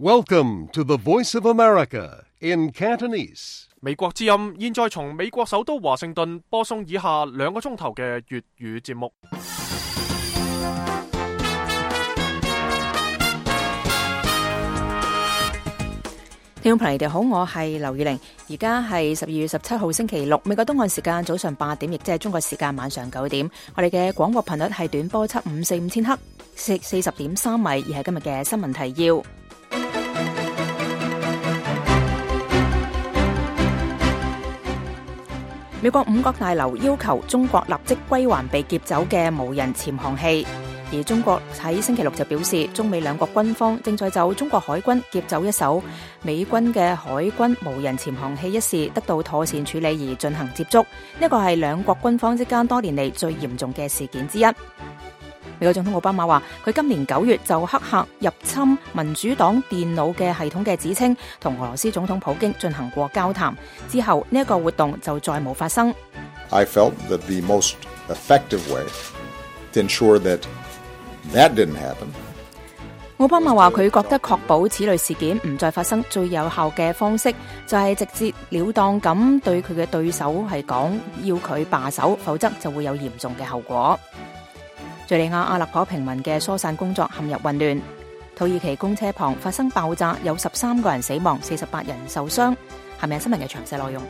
Welcome to the Voice of America in Cantonese. 美國之音現在從美國首都華盛頓播送以下2個鐘頭嘅粵語節目。 聽眾朋友，你哋好，我係劉宇玲，而家係12月17號星期六，美國東岸時間早上8點，亦即係中國時間晚上9點。我哋嘅廣播頻率係短波7545千赫，40.3米，而係今日嘅新聞提要。美國5角大樓要求中國立即歸還被劫走嘅無人潛航器。而中國喺星期六就表示，中美兩國軍方正在就中國海軍劫走一艘美軍嘅海軍無人潛航器一事得到妥善處理而進行接觸，呢個係兩國軍方之間多年嚟最嚴重嘅事件之一。美國總統奧巴馬話，佢今年9月就黑客入侵民主黨電腦嘅系統嘅指稱同俄羅斯總統普京進行過交談，之後呢一個活動就再冇發生。 I felt that the most effective way to ensure that didn't happen. 奧巴馬話佢覺得確保此類事件唔再發生最有效嘅方式就係直截了當咁對佢嘅對手係講要佢罷手，否則就會有嚴重嘅後果。敘利亞阿勒頗平民嘅疏散工作陷入混亂，土耳其公車旁發生爆炸，有13個人死亡，48人受傷。下面係新聞嘅詳細內容。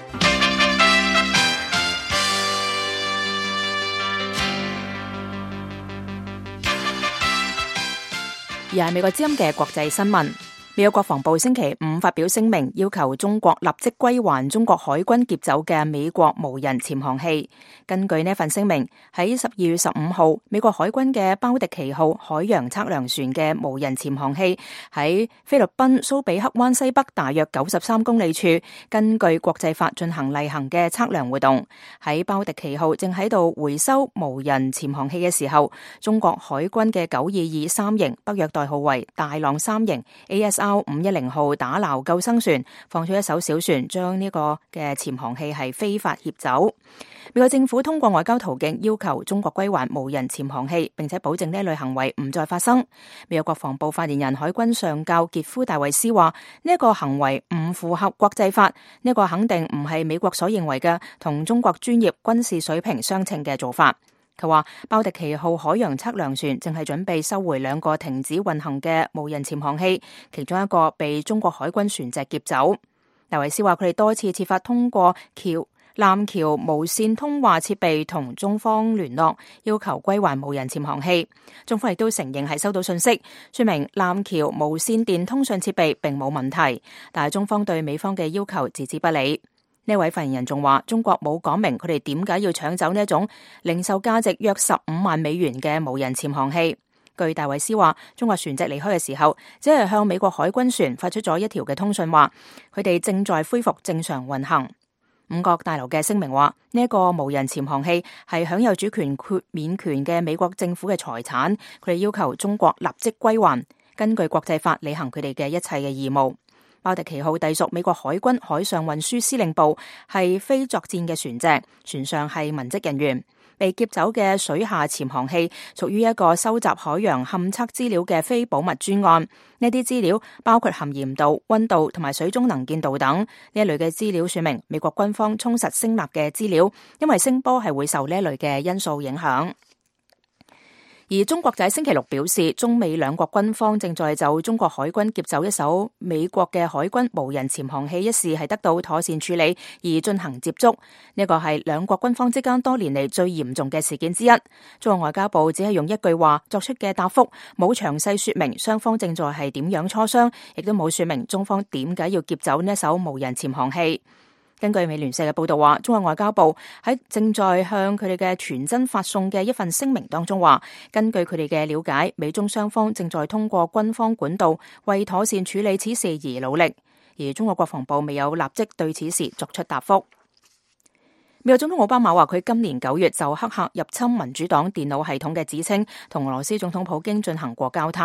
而係美國之音嘅國際新聞。美國國防部星期5發表聲明，要求中國立即歸還中國海軍劫走嘅美國無人潛航器。根據呢份聲明，喺12月15號，美國海軍嘅包迪奇號海洋測量船嘅無人潛航器喺菲律賓蘇比克灣西北大約93公里處，根據國際法進行例行嘅測量活動。喺包迪奇號正喺度回收無人潛航器嘅時候，中國海軍嘅922三型北約代號為大浪3型 ASR510 號打撈救生船放出一艘小船，將呢個嘅潛航器係非法挾走。美國政府通過外交途徑要求中國歸還無人潛航器，並且保證呢類行為唔再發生。美國國防部發言人海軍上校傑夫戴維斯話：呢一個行為唔符合國際法，呢個肯定唔係美國所認為嘅同中國專業軍事水平相稱嘅做法。佢話包迪奇號海洋測量船正係準備收回2個停止運行嘅無人潛航器，其中一個被中國海軍船隻劫走。戴維斯話佢哋多次設法通過艦橋無線通話設備同中方聯絡，要求歸還無人潛航器。中方亦都承認係收到信息，說明艦橋無線電通訊設備並冇問題，但係中方對美方嘅要求置之不理。呢位發言人仲話，中國冇講明佢哋點解要搶走呢一種零售價值約15萬美元嘅無人潛航器。據戴維斯話，中國船隻離開嘅時候，只係向美國海軍船發出咗一條嘅通訊，話佢哋正在恢復正常運行。5角大樓嘅聲明話，呢一個無人潛航器係享有主權豁免權嘅美國政府嘅財產，佢哋要求中國立即歸還，根據國際法履行佢哋嘅一切嘅義務。包迪奇號隸屬美國海軍海上運輸司令部，係非作戰嘅船隻，船上係文職人員。被劫走嘅水下潛航器屬於一個收集海洋勘測資料嘅非保密專案，呢啲資料包括含鹽度、溫度同埋水中能見度等。呢一類嘅資料說明美國軍方充實聲納嘅資料，因為聲波係會受呢一類嘅因素影響。而中國就喺星期六表示，中美兩國軍方正在就中國海軍劫走一艘美國嘅海軍無人潛航器一事係得到妥善處理而進行接觸，呢個係兩國軍方之間多年嚟最嚴重嘅事件之一。中國外交部只係用一句話作出嘅答覆，冇詳細說明雙方正在係點樣磋商，亦都冇說明中方點解要劫走呢一艘無人潛航器。根據美聯社嘅報道話，中國外交部喺正在向佢哋嘅傳真發送嘅一份聲明當中話，根據佢哋嘅了解，美中雙方正在通過軍方管道為妥善處理此事而努力，而中國國防部未有立即對此事作出答覆。美國總統奧巴馬話佢今年9月就黑客入侵民主黨電腦系統嘅指稱同俄羅斯總統普京進行過交談。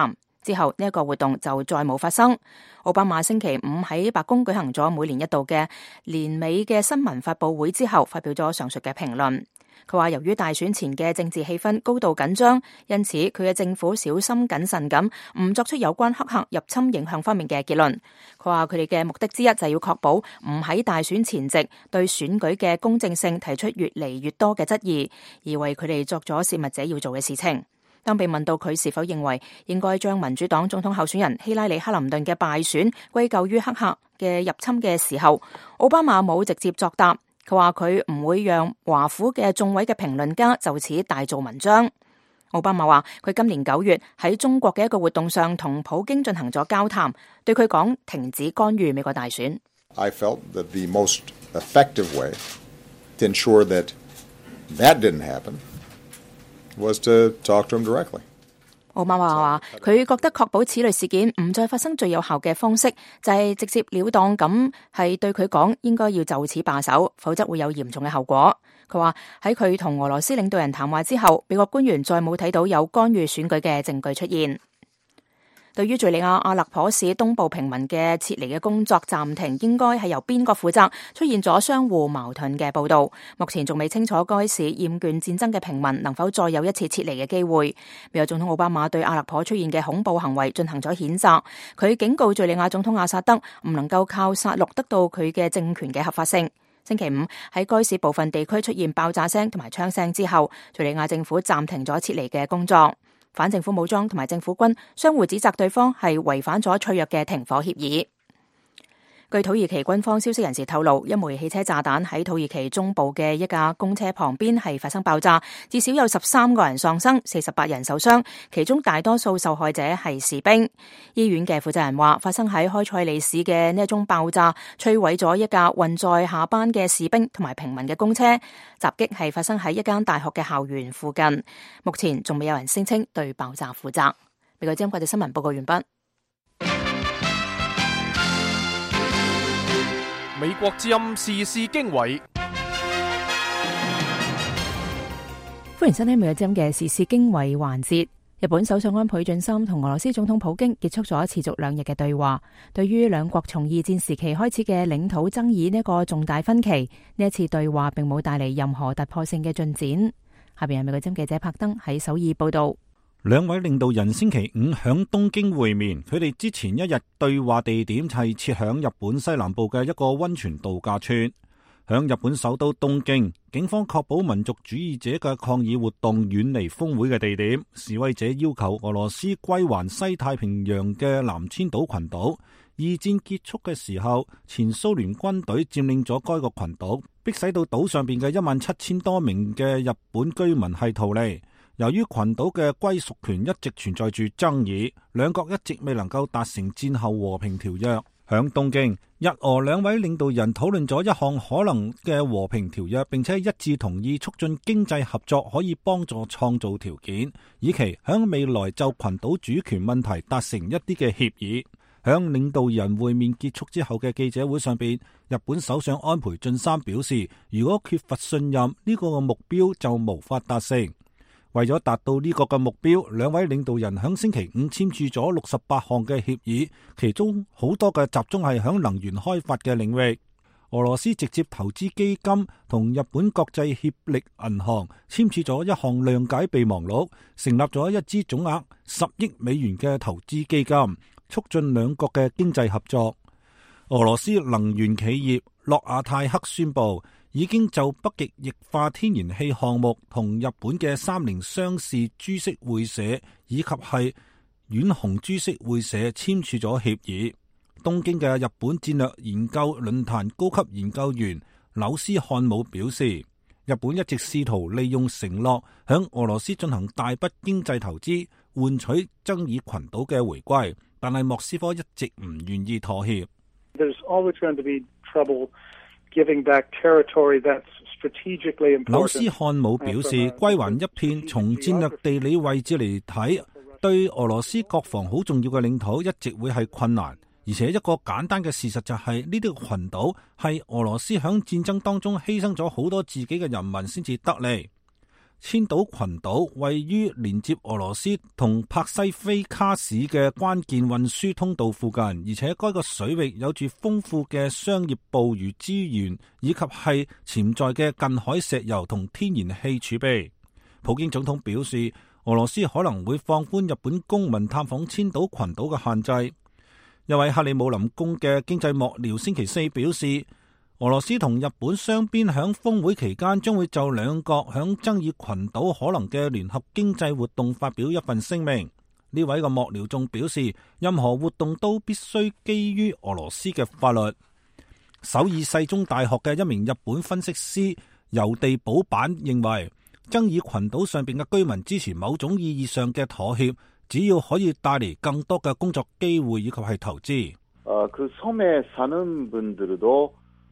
之後呢一個活動就再冇發生。奧巴馬星期五喺白宮舉行咗每年一度嘅年尾嘅新聞發佈會之後，發表咗上述嘅評論。佢話由於大選前嘅政治氣氛高度緊張，因此佢嘅政府小心謹慎咁唔作出有關黑客入侵影響方面嘅結論。佢話佢哋嘅目的之一就係要確保唔喺大選前夕對選舉嘅公正性提出越嚟越多嘅質疑，而為佢哋作咗泄密者要做嘅事情。當被問到佢是否認為應該將民主黨總統候選人希拉里克林頓嘅敗選歸咎於黑客嘅入侵嘅時候，奧巴馬冇直接作答。佢話佢唔會讓華府嘅眾位嘅評論家就此大做文章。奧巴馬話佢今年9月喺中國嘅一個活動上同普京進行咗交談，對佢講停止干預美國大選。 I felt that the most effective way to ensure that didn't happen was to talk to him directly. 奧巴馬話佢覺得確保此類事件唔再發生最有效嘅方式就係直接了當咁係對佢講應該要就此罷手，否則會有嚴重嘅後果。佢話喺佢同俄羅斯領導人談話之後，美國官員再冇睇到有干預選舉嘅證據出現。對於敘利亞阿勒頗市東部平民嘅撤離嘅工作暫停，應該係由邊個負責，出現咗相互矛盾嘅報道。目前仲未清楚該市厭倦戰爭嘅平民能否再有一次撤離嘅機會。美國總統奧巴馬對阿勒頗出現嘅恐怖行為進行咗譴責，佢警告敘利亞總統阿薩德唔能夠靠殺戮得到佢嘅政權嘅合法性。星期五喺該市部分地區出現爆炸聲同埋槍聲之後，敘利亞政府暫停咗撤離嘅工作。反政府武裝同埋政府軍相互指責對方係違反咗脆弱嘅停火協議。據土耳其軍方消息人士透露，一枚汽車炸彈喺土耳其中部嘅一架公車旁邊係發生爆炸，至少有13個人喪生，48人受傷，其中大多數受害者係士兵。醫院嘅負責人話，發生喺開塞利市嘅呢一宗爆炸摧毀咗一架運載下班嘅士兵同埋平民嘅公車。襲擊係發生喺一間大學嘅校園附近，目前仲未有人聲稱對爆炸負責。美國之音國際新聞報告完畢。 美國之音時事經緯， 歡迎收聽美國之音嘅時事經緯環節。日本首相安倍晉三同俄羅斯總統普京結束咗持續2日嘅對話，對於兩國從二戰時期開始嘅領土爭議呢個重大分歧，呢一次對話並冇帶嚟任何突破性嘅進展。下邊係美國之音記者柏登喺首爾報道。 兩位領導人星期五響東京會面，佢哋之前一日對話地點係設響日本西南部嘅一個溫泉度假村。響日本首都東京，警方確保民族主義者嘅抗議活動遠離峰會嘅地點。示威者要求俄羅斯歸還西太平洋嘅南千島群島。二戰結束嘅時候，前蘇聯軍隊佔領咗該個群島，迫使到島上邊嘅17000多名嘅日本居民係逃離。由於群島嘅歸屬權一直存在住爭議，兩國一直未能夠達成戰後和平條約。響東京，日俄兩位領導人討論咗一項可能嘅和平條約，並且一致同意促進經濟合作，可以幫助創造條件，以期響未來就群島主權問題達成一啲嘅協議。響領導人會面結束之後嘅記者會上邊，日本首相安倍晉三表示，如果缺乏信任，呢個目標就無法達成。為咗達到呢個嘅目標，兩位領導人響星期五簽署咗68項嘅協議，其中好多嘅集中係響能源開發嘅領域。俄羅斯直接投資基金同日本國際協力銀行簽署咗一項諒解備忘錄，成立咗一支總額10億美元嘅投資基金，促進兩國嘅經濟合作。俄羅斯能源企業諾亞泰克宣布，已經就北極液化天然氣項目同日本嘅三菱商事株式會社以及係遠紅株式會社簽署咗協議。東京嘅日本戰略研究論壇高級研究員柳斯漢姆表示，日本一直試圖利用承諾向俄羅斯進行大筆經濟投資，換取爭議群島嘅回歸，但係莫斯科一直唔願意妥協。 There's always going to be trouble giving back territory that's strategically important. 柳斯漢姆表示，歸還一片從戰略地理位置嚟睇，對俄羅斯國防好重要嘅領土一直會係困難。而且一個簡單嘅事實就係呢啲個群島係俄羅斯響戰爭當中犧牲咗好多自己嘅人民先至得嚟。 千島群島位於連接俄羅斯同帕西菲卡市嘅關鍵運輸通道附近，而且該個水域有住豐富嘅商業捕魚資源，以及係潛在嘅近海石油同天然氣儲備。普京總統表示，俄羅斯可能會放寬日本公民探訪千島群島嘅限制。一位克里姆林宮嘅經濟幕僚星期四表示，俄羅斯同日本雙邊響峰會期間將會就兩國響爭議群島可能嘅聯合經濟活動發表一份聲明。呢位嘅幕僚仲表示，任何活動都必須基於俄羅斯嘅法律。首爾世宗大學嘅一名日本分析師由地保坂認為，爭議群島上邊嘅居民支持某種意義上嘅妥協，只要可以帶嚟更多嘅工作機會以及係投資。 그 섬에 사는 분들도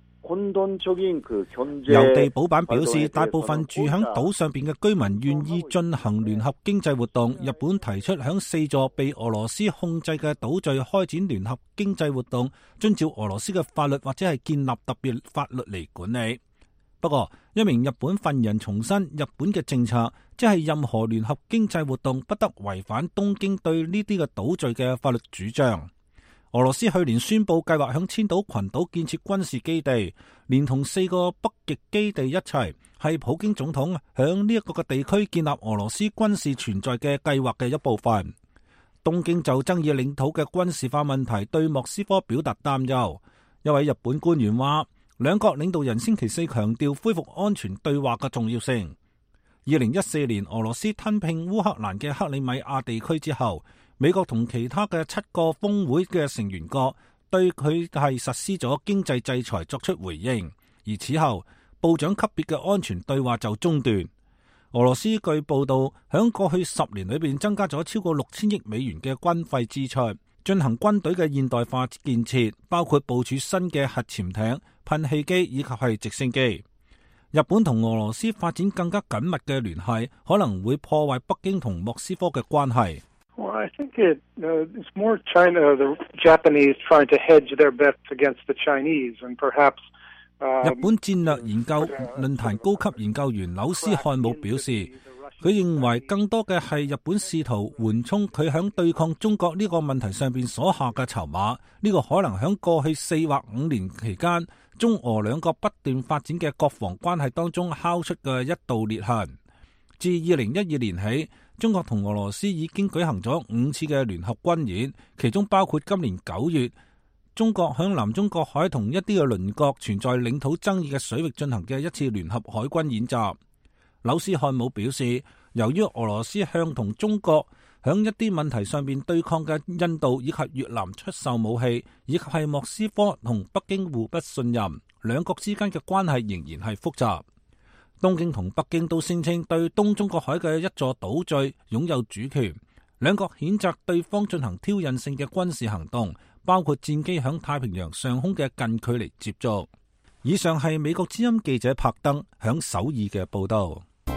由地保坂表示，大部分住響島上邊嘅居民願意進行聯合經濟活動。日本提出響4座被俄羅斯控制嘅島嶼開展聯合經濟活動，遵照俄羅斯嘅法律或者係建立特別法律嚟管理。不過，一名日本份人重申，日本嘅政策即係任何聯合經濟活動不得違反東京對呢啲嘅島嶼嘅法律主張。俄羅斯去年宣布計劃響千島群島建設軍事基地，連同4個北極基地一齊，係普京總統響呢一個嘅地區建立俄羅斯軍事存在嘅計劃嘅一部分。東京就爭議領土嘅軍事化問題對莫斯科表達擔憂。一位日本官員話，兩國領導人星期四強調恢復安全對話嘅重要性。2014年俄羅斯吞併烏克蘭嘅克里米亞地區之後，美國同其他嘅7個峰會嘅成員國對佢係實施咗經濟制裁作出回應，而此後部長級別嘅安全對話就中斷。俄羅斯據報道響過去10年裏邊增加咗超過6000億美元嘅軍費支出，進行軍隊嘅現代化建設，包括部署新嘅核潛艇、噴氣機以及係直升機。日本同俄羅斯發展更加緊密嘅聯繫，可能會破壞北京同莫斯科嘅關係。 Well, I think it's more China, the Japanese trying to hedge their bets against the Chinese, and perhaps. 日本戰略研究論壇高級研究員柳斯漢姆表示，佢認為更多嘅係日本試圖緩衝佢響對抗中國呢個問題上邊所下嘅籌碼。呢個可能響過去4或5年期間，中俄兩國不斷發展嘅國防關係當中敲出嘅一道裂痕。自2012年起，中國同俄羅斯已經舉行咗5次嘅聯合軍演，其中包括今年9月，中國響南中國海同一啲嘅鄰國存在領土爭議嘅水域進行嘅一次聯合海軍演習。柳斯漢姆表示，由於俄羅斯向同中國響一啲問題上面對抗嘅印度以及越南出售武器，以及係莫斯科同北京互不信任，兩國之間嘅關係仍然係複雜。東京同北京都聲稱對東中國海嘅一座島嶼擁有主權，兩國譴責對方進行挑釁性嘅軍事行動，包括戰機響太平洋上空嘅近距離接觸。以上係美國之音記者柏登響首爾嘅報道。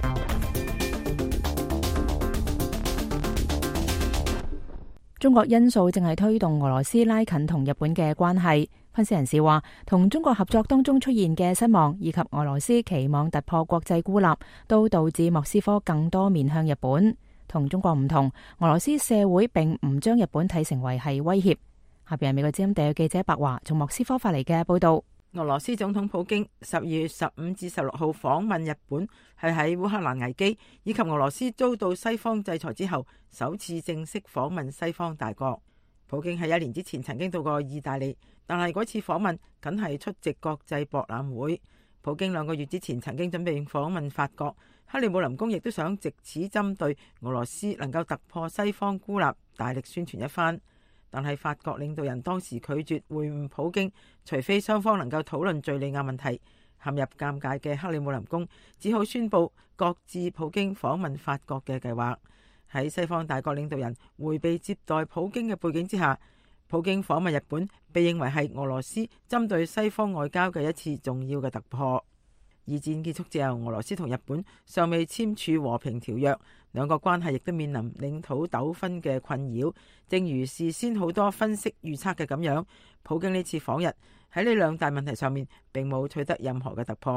中國因素正係推動俄羅斯拉近同日本嘅關係。分析人士話，同中國合作當中出現嘅失望，以及俄羅斯期望突破國際孤立，都導致莫斯科更多面向日本。同中國唔同，俄羅斯社會並唔將日本睇成為係威脅。下邊係美國之音特約記者白華從莫斯科發嚟嘅報道。 俄羅斯總統普京12月15至16號訪問日本，係喺烏克蘭危機以及俄羅斯遭到西方制裁之後首次正式訪問西方大國。普京喺1年之前曾經到過意大利，但係嗰次訪問僅係出席國際博覽會。普京2個月之前曾經準備訪問法國，克里姆林宮亦都想藉此針對俄羅斯能夠突破西方孤立，大力宣傳一番。但係法國領導人當時拒絕會晤普京，除非雙方能夠討論敘利亞問題。陷入尷尬嘅克里姆林宮只好宣布擱置普京訪問法國嘅計劃。喺西方大國領導人迴避接待普京嘅背景之下，普京訪問日本被認為係俄羅斯針對西方外交嘅一次重要嘅突破。二戰結束之後，俄羅斯同日本尚未簽署和平條約，兩個關係亦都面臨領土糾紛嘅困擾。正如事先好多分析預測嘅咁樣，普京呢次訪日喺呢2大問題上面並冇取得任何嘅突破，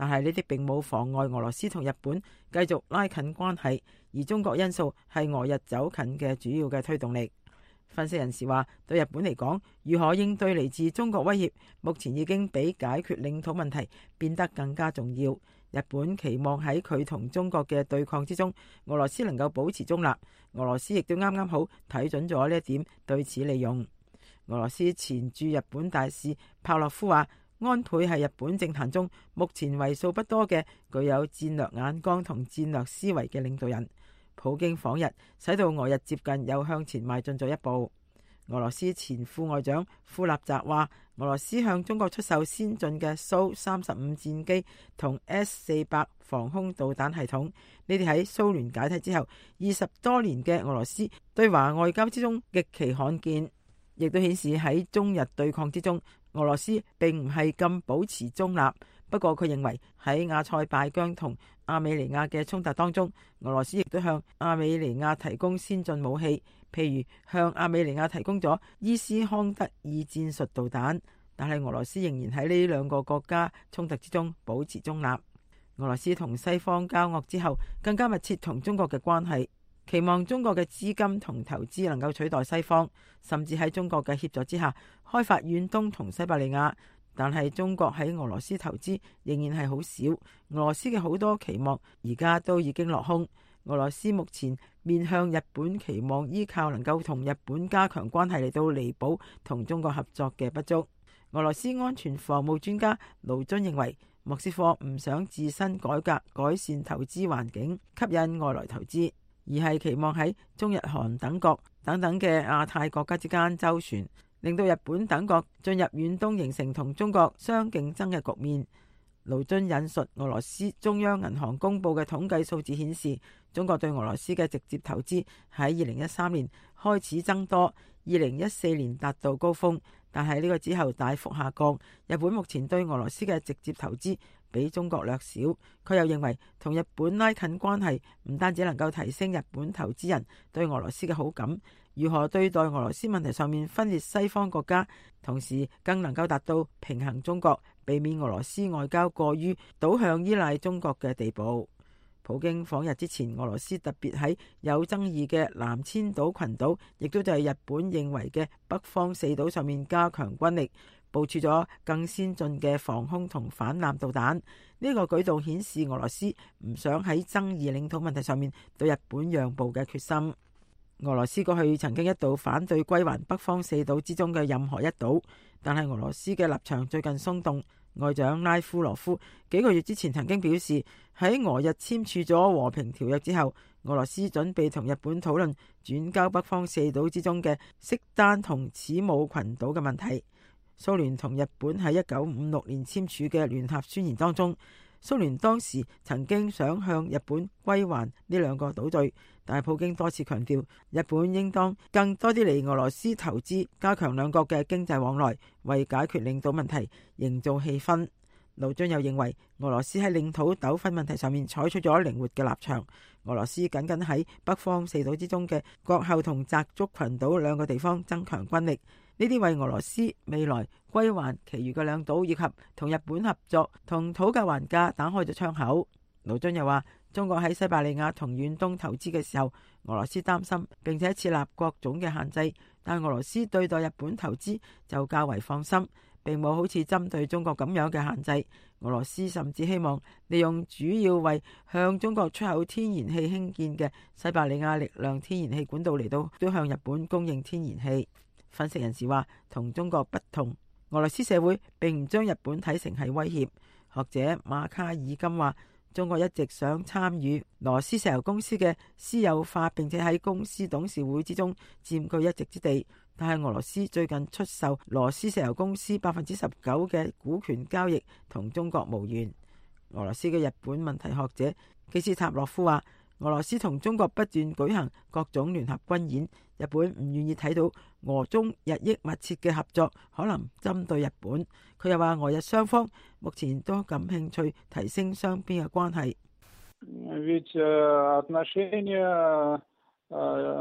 但係呢啲並冇妨礙俄羅斯同日本繼續拉近關係，而中國因素係俄日走近嘅主要嘅推動力。分析人士話，對日本嚟講，如何應對嚟自中國威脅，目前已經比解決領土問題變得更加重要。日本期望喺佢同中國嘅對抗之中，俄羅斯能夠保持中立。俄羅斯亦都啱啱好睇準咗呢一點，對此利用。俄羅斯前駐日本大使帕洛夫話，安倍係日本政壇中目前為數不多嘅具有戰略眼光同戰略思維嘅領導人。普京訪日，使到俄日接近又向前邁進咗一步。俄羅斯前副外長庫納澤話，俄羅斯向中國出售先進嘅蘇35戰機同 S-400防空導彈系統，呢啲喺蘇聯解體之後20多年嘅俄羅斯對華外交之中極其罕見，亦都顯示喺中日對抗之中，俄羅斯並唔係咁保持中立。不過佢認為喺亞塞拜疆同亞美尼亞嘅衝突當中，俄羅斯亦都向亞美尼亞提供先進武器，譬如向亞美尼亞提供咗伊斯康德爾戰術導彈。但係俄羅斯仍然喺呢兩個國家衝突之中保持中立。俄羅斯同西方交惡之後，更加密切同中國嘅關係，期望中國嘅資金同投資能夠取代西方，甚至喺中國嘅協助之下開發遠東同西伯利亞。但係中國喺俄羅斯投資仍然係好少，俄羅斯嘅好多期望而家都已經落空。俄羅斯目前面向日本，期望依靠能夠同日本加強關係嚟到彌補同中國合作嘅不足。俄羅斯安全防務專家盧津認為，莫斯科唔想自身改革改善投資環境，吸引外來投資，而係期望喺中日韓等國等等嘅亞太國家之間周旋，令到日本等國進入遠東，形成同中國相競爭嘅局面。盧津引述俄羅斯中央銀行公布嘅統計數字顯示，中國對俄羅斯嘅直接投資喺2013年開始增多，2014年達到高峰，但係呢個之後大幅下降。日本目前對俄羅斯嘅直接投資比中國略少。佢又認為同日本拉近關係唔單止能夠提升日本投資人對俄羅斯嘅好感，如何對待俄羅斯問題上面分裂西方國家，同時更能夠達到平衡中國，避免俄羅斯外交過於倒向依賴中國嘅地步。普京訪日之前，俄羅斯特別喺有爭議嘅南千島群島，亦都就係日本認為嘅北方四島上面加強軍力，部署咗更先進嘅防空同反艦導彈。呢個舉動顯示俄羅斯唔想喺爭議領土問題上面對日本讓步嘅決心。俄羅斯過去曾經一度反對歸還北方四島之中嘅任何一島，但係俄羅斯嘅立場最近鬆動。外長拉夫羅夫幾個月之前曾經表示，喺俄日簽署咗和平條約之後，俄羅斯準備同日本討論轉交北方四島之中嘅色丹同此武群島嘅問題。蘇聯同日本喺1956年簽署嘅聯合宣言當中，蘇聯當時曾經想向日本歸還呢兩個島嶼，但係普京多次強調，日本應當更多啲嚟俄羅斯投資，加強兩國嘅經濟往來，為解決領土問題營造氣氛。盧津又認為，俄羅斯喺領土糾紛問題上面採取咗靈活嘅立場。俄羅斯僅僅喺北方四島之中嘅國後同澤竹群島兩個地方增強軍力，呢啲為俄羅斯未來歸還其餘嘅兩島以及同日本合作同討價還價打開咗窗口。盧津又話，中國喺西伯利亞同遠東投資嘅時候，俄羅斯擔心並且設立各種嘅限制，但俄羅斯對待日本投資就較為放心，並冇好似針對中國咁樣嘅限制。俄羅斯甚至希望利用主要為向中國出口天然氣興建嘅西伯利亞力量天然氣管道嚟到都向日本供應天然氣。分析人士話，同中國不同，俄羅斯社會並唔將日本睇成係威脅。學者馬卡爾金話，中國一直想參與羅斯石油公司嘅私有化，並且喺公司董事會之中佔據一席之地。但係俄羅斯最近出售羅斯石油公司19%嘅股權交易同中國無緣。俄羅斯嘅日本問題學者基斯塔洛夫話，俄羅斯同中國不斷舉行各種聯合軍演，日本唔願意睇到俄中日益密切嘅合作可能針對日本。佢又話，俄日雙方目前都感興趣提升雙邊嘅關係。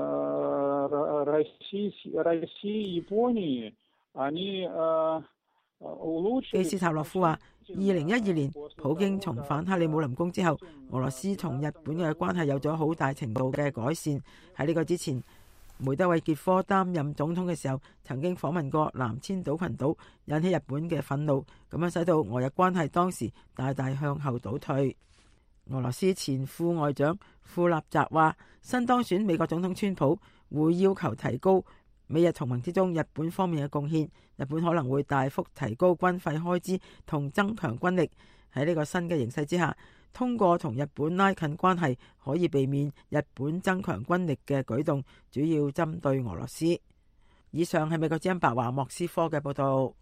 России и Японии, они 基斯塔洛夫話，2012年普京重返克里姆林宮之後，俄羅斯同日本嘅關係有咗好大程度嘅改善。喺呢個之前，梅德韋傑科擔任總統嘅時候，曾經訪問過南千島群島，引起日本嘅憤怒，咁樣使到俄日關係當時大大向後倒退。俄羅斯前副外長庫納澤話，新當選美國總統川普會要求提高美日同盟之中日本方面嘅貢獻，日本可能會大幅提高軍費開支同增強軍力。喺呢個新嘅形勢之下，通過同日本拉近關係可以避免日本增強軍力嘅舉動，主要針對俄羅斯。以上係美國之音白話莫斯科嘅報道。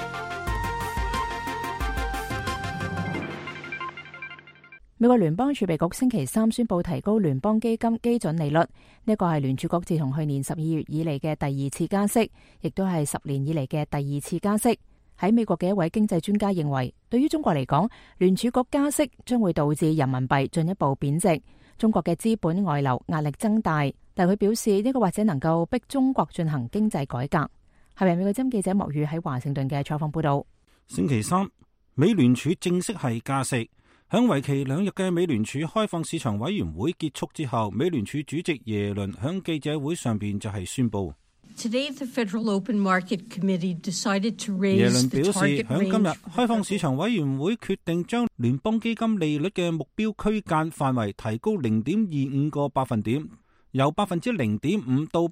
美國聯邦儲備局星期三宣布提高聯邦基金基準利率，呢個係聯儲局自同去年12月以嚟嘅第二次加息，亦都係10年以嚟嘅第二次加息。喺美國嘅一位經濟專家認為，對於中國嚟講，聯儲局加息將會導致人民幣進一步貶值，中國嘅資本外流壓力增大。但佢表示呢個或者能夠逼中國進行經濟改革。係咪美國之音記者莫宇喺華盛頓嘅採訪報道？ 星期三，美聯儲正式係加息。響為期2日嘅美聯儲開放市場委員會結束之後，美聯儲主席耶倫響記者會上邊就係宣布。 耶倫表示， 響今日開放市場委員會決定將聯邦基金利率嘅目標區間範圍提高0.25個百分點，由 0.5% 到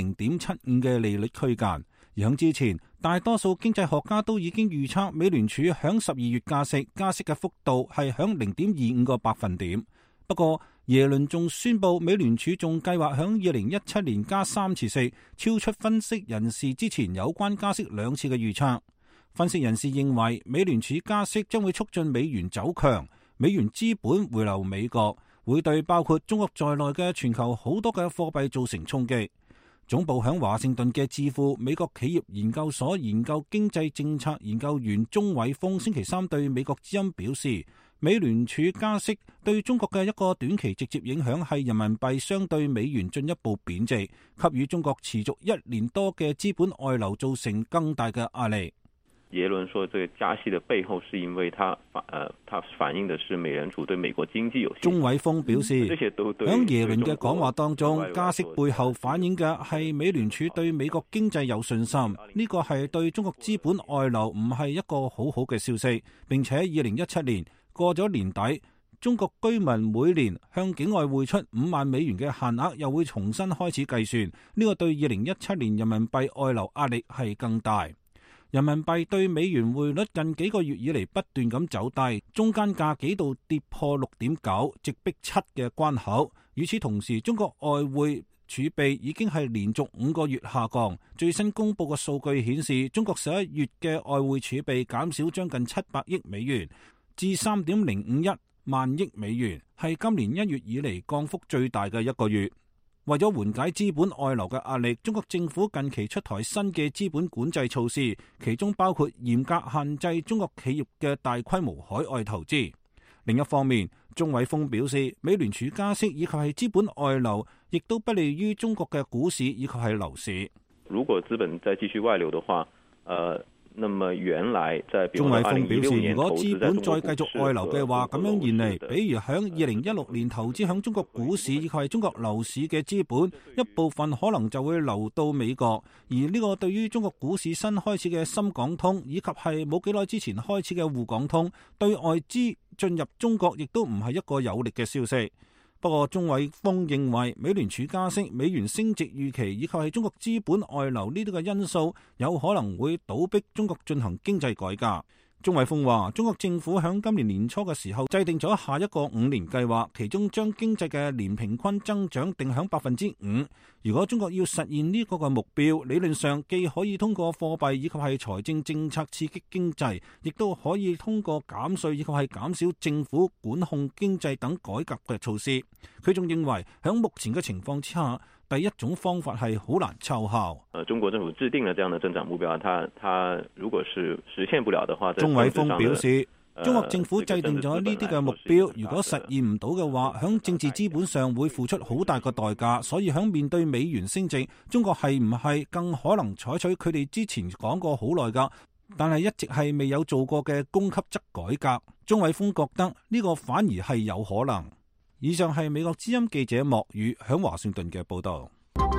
0.75% 嘅利率區間。而響之前，大多數經濟學家都已經預測美聯儲響12月加息嘅幅度係響 0.25個百分點。不過耶倫仲宣布，美聯儲仲計劃響2017年加3次息，超出分析人士之前有關加息2次嘅預測。分析人士認為，美聯儲加息將會促進美元走強，美元資本回流美國，會對包括中國在內嘅全球好多嘅貨幣造成衝擊。總部響華盛頓嘅智庫美國企業研究所研究經濟政策研究員鍾偉峰星期三對美國之音表示，美聯儲加息對中國嘅一個短期直接影響係人民幣相對美元進一步貶值，給予中國持續1年多嘅資本外流造成更大嘅壓力。 耶倫說，這個加息的背後是因為它反映的是美聯儲對美國經濟有信心。 鍾偉峰表示，響耶倫嘅講話當中，加息背後反映嘅係美聯儲對美國經濟有信心，呢個係對中國資本外流唔係一個好好嘅消息，並且2017年過咗年底，中國居民每年向境外匯出5萬美元嘅限額又會重新開始計算，呢個對2017年人民幣外流壓力係更大。人民幣對美元匯率近幾個月以嚟不斷咁走低，中間價幾度跌破 6.9， 直逼7嘅關口。與此同時，中國外匯儲備已經係連續5個月下降。最新公布嘅數據顯示，中國11月嘅外匯儲備減少將近700億美元，至 3.051 萬億美元，係今年1月以嚟降幅最大嘅一個月。為咗緩解資本外流嘅壓力，中國政府近期出台新嘅資本管制措施，其中包括嚴格限制中國企業嘅大規模海外投資。另一方面，鍾偉峰表示，美聯儲加息以及係資本外流，亦都不利於中國嘅股市以及係樓市。 如果資本再繼續外流的話，那麼原來在鍾偉峰表示，如果資本再繼續外流嘅話，咁樣言嚟，比如響2016年投資響中國股市以及係中國樓市嘅資本，一部分可能就會流到美國，而呢個對於中國股市新開始嘅深港通以及係冇幾耐之前開始嘅滬港通，對外資進入中國亦都唔係一個有力嘅消息。不過，鍾偉峰認為美聯儲加息、美元升值預期以及係中國資本外流呢啲嘅因素，有可能會倒逼中國進行經濟改革。鍾偉峰話，中國政府響今年年初嘅時候制定咗下一個5年計劃，其中將經濟嘅年平均增長定響 5%。如果中國要實現呢個嘅目標，理論上既可以通過貨幣以及係財政政策刺激經濟，亦都可以通過減稅以及係減少政府管控經濟等改革嘅措施。佢仲認為響目前嘅情況之下，第一種方法係好難奏效。 中國政府制定了這樣的增長目標，它如果是實現不了的話， 鍾偉峰表示，中國政府制定咗呢啲嘅目標，如果實現唔到嘅話，響政治資本上會付出好大個代價。所以響面對美元升值，中國係唔係更可能採取佢哋之前講過好耐㗎但係一直係未有做過嘅供給側改革。鍾偉峰覺得呢個反而係有可能。以上係美國之音記者莫宇響華盛頓嘅報道。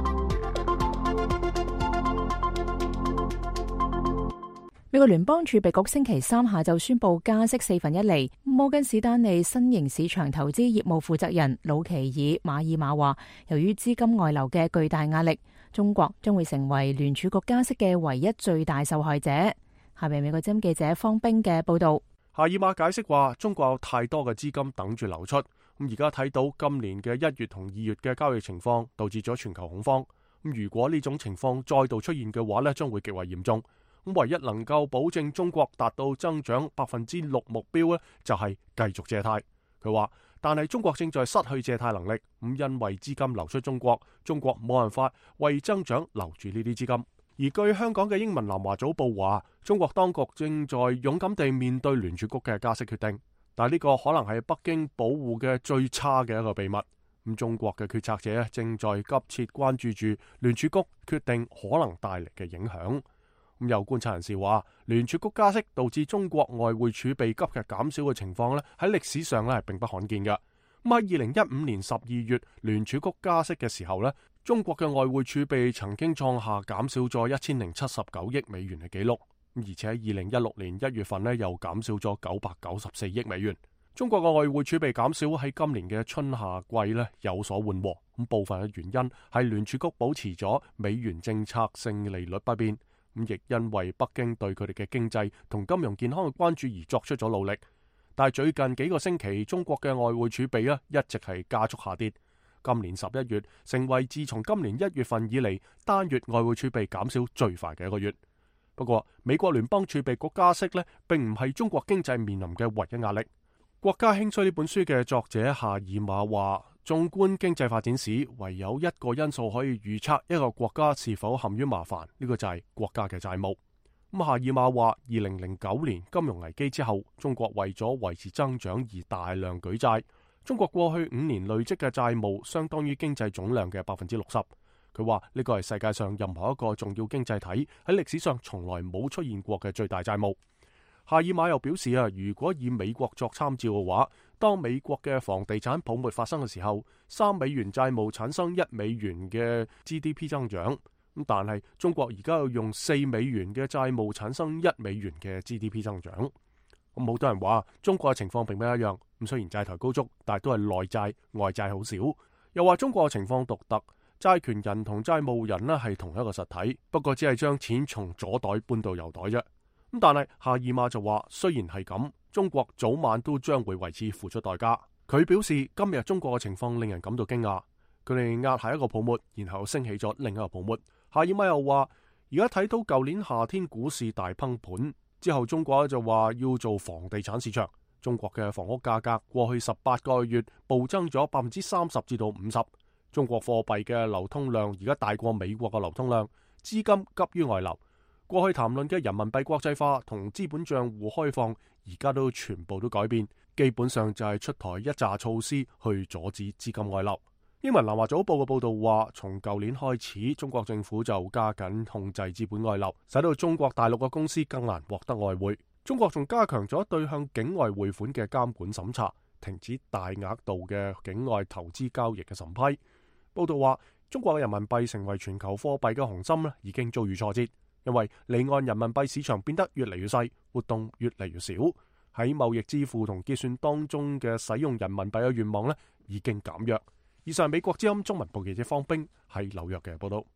美國聯邦儲備局星期三下晝宣布加息1/4厘。摩根士丹利新型市場投資業務負責人魯奇爾馬爾馬話，由於資金外流嘅巨大壓力，中國將會成為聯儲局加息嘅唯一最大受害者。下面美國之音記者方冰嘅報道。 夏爾馬解釋話，中國有太多嘅資金等住流出，咁而家睇到今年嘅1月同2月嘅交易情況，導致咗全球恐慌。咁如果呢種情況再度出現嘅話呢，將會極為嚴重。咁唯一能夠保證中國達到增長6%目標呢，就係繼續借貸。佢話，但係中國正在失去借貸能力，咁因為資金流出中國冇辦法為增長留住呢啲資金。而據香港嘅英文南華早報話，中國當局正在勇敢地面對聯儲局嘅加息決定，但係呢個可能係北京保護嘅最差嘅一個秘密。咁中國嘅決策者正在急切關注住聯儲局決定可能帶嚟嘅影響。咁有觀察人士話，聯儲局加息導致中國外匯儲備急劇減少嘅情況咧，喺歷史上咧係並不罕見嘅。咁喺2015年12月聯儲局加息嘅時候咧，中國嘅外匯儲備曾經創下減少咗1079億美元嘅紀錄，而且喺2016年1月份咧又減少咗994億美元。中國嘅外匯儲備減少喺今年嘅春夏季咧有所緩和，咁部分嘅原因係聯儲局保持咗美元政策性利率不變。咁亦因為北京對佢哋嘅經濟同金融健康嘅關注而作出咗努力，但係最近幾個星期，中國嘅外匯儲備一直係加速下跌。今年11月成為自從今年1月份以嚟單月外匯儲備減少最快嘅一個月。不過，美國聯邦儲備局加息並唔係中國經濟面臨嘅唯一壓力。國家興衰呢本書嘅作者夏爾馬話，縱觀經濟發展史，唯有一個因素可以預測一個國家是否陷於麻煩，呢個就係國家嘅債務。咁夏爾馬話，2009年金融危機之後，中國為咗維持增長而大量舉債。中國過去5年累積嘅債務相當於經濟總量嘅60%。佢話呢個係世界上任何一個重要經濟體喺歷史上從來冇出現過嘅最大債務。夏爾馬又表示如果以美國作參照嘅話，當美國嘅房地產泡沫發生嘅時候，3美元債務產生1美元嘅 GDP 增長。咁但係中國而家要用4美元嘅債務產生1美元嘅 GDP 增長。咁好多人話中國嘅情況並不一樣。咁雖然債台高築，但係都係內債，外債好少。又話中國嘅情況獨特，債權人同債務人係同一個實體，不過只係將錢從左袋搬到右袋啫。咁但係夏爾馬就話，雖然係咁，中國早晚都將會為此付出代價。佢表示，今日中國嘅情況令人感到驚訝，佢哋壓下一個泡沫，然後升起咗另一個泡沫。夏爾馬又話，而家睇到舊年夏天股市大崩盤之後，中國就話要做房地產市場。中國嘅房屋價格過去18個月暴增咗30%至到50%。中國貨幣嘅流通量而家大過美國嘅流通量，資金急於外流。過去談論嘅人民幣國際化同資本賬戶開放，而家都全部都改變，基本上就係出台一紮措施去阻止資金外流。英文南華早報嘅報道話，從舊年開始，中國政府就加緊控制資本外流，使到中國大陸嘅公司更難獲得外匯。中國仲加強咗對向境外匯款嘅監管審查，停止大額度嘅境外投資交易嘅審批。報道話，中國嘅人民幣成為全球貨幣嘅雄心已經遭遇挫折。因為離岸人民幣市場變得越嚟越細，活動越嚟越少，喺貿易支付同結算當中嘅使用人民幣嘅願望已經減弱。以上美國之音中文部記者方冰喺紐約嘅報道。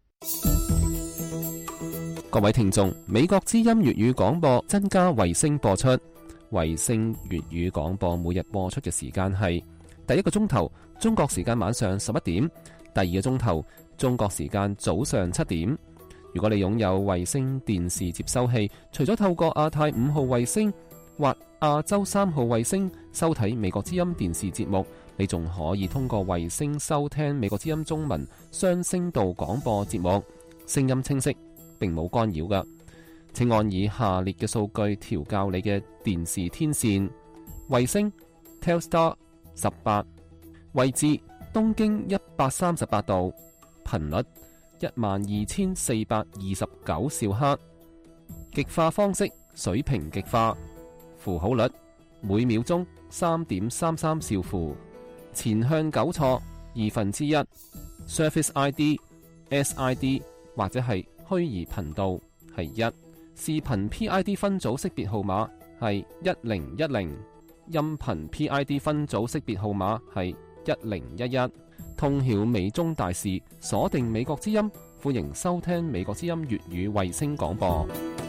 各位聽眾，美國之音粵語廣播增加衛星播出，衛星粵語廣播每日播出嘅時間係第一個鐘頭中國時間晚上11點，第二個鐘頭中國時間早上7點。如果你擁有衛星電視接收器，除咗透過亞太5號衛星或亞洲3號衛星收睇美國之音電視節目，你仲可以通過衛星收聽美國之音中文雙聲道廣播節目，聲音清晰，並冇干擾㗎。請按以下列嘅數據調校你嘅電視天線：衛星 Telstar 18，位置東經138度，頻率12429兆赫，極化方式水平極化，符號率每秒鐘3.33兆符，前向糾錯1/2， Surface ID、SID 或者係虛擬頻道係1，視頻 PID 分組識別號碼係1010，音頻 PID 分組識別號碼係1011。通曉美中大事，鎖定美國之音，歡迎收聽美國之音粵語衛星廣播。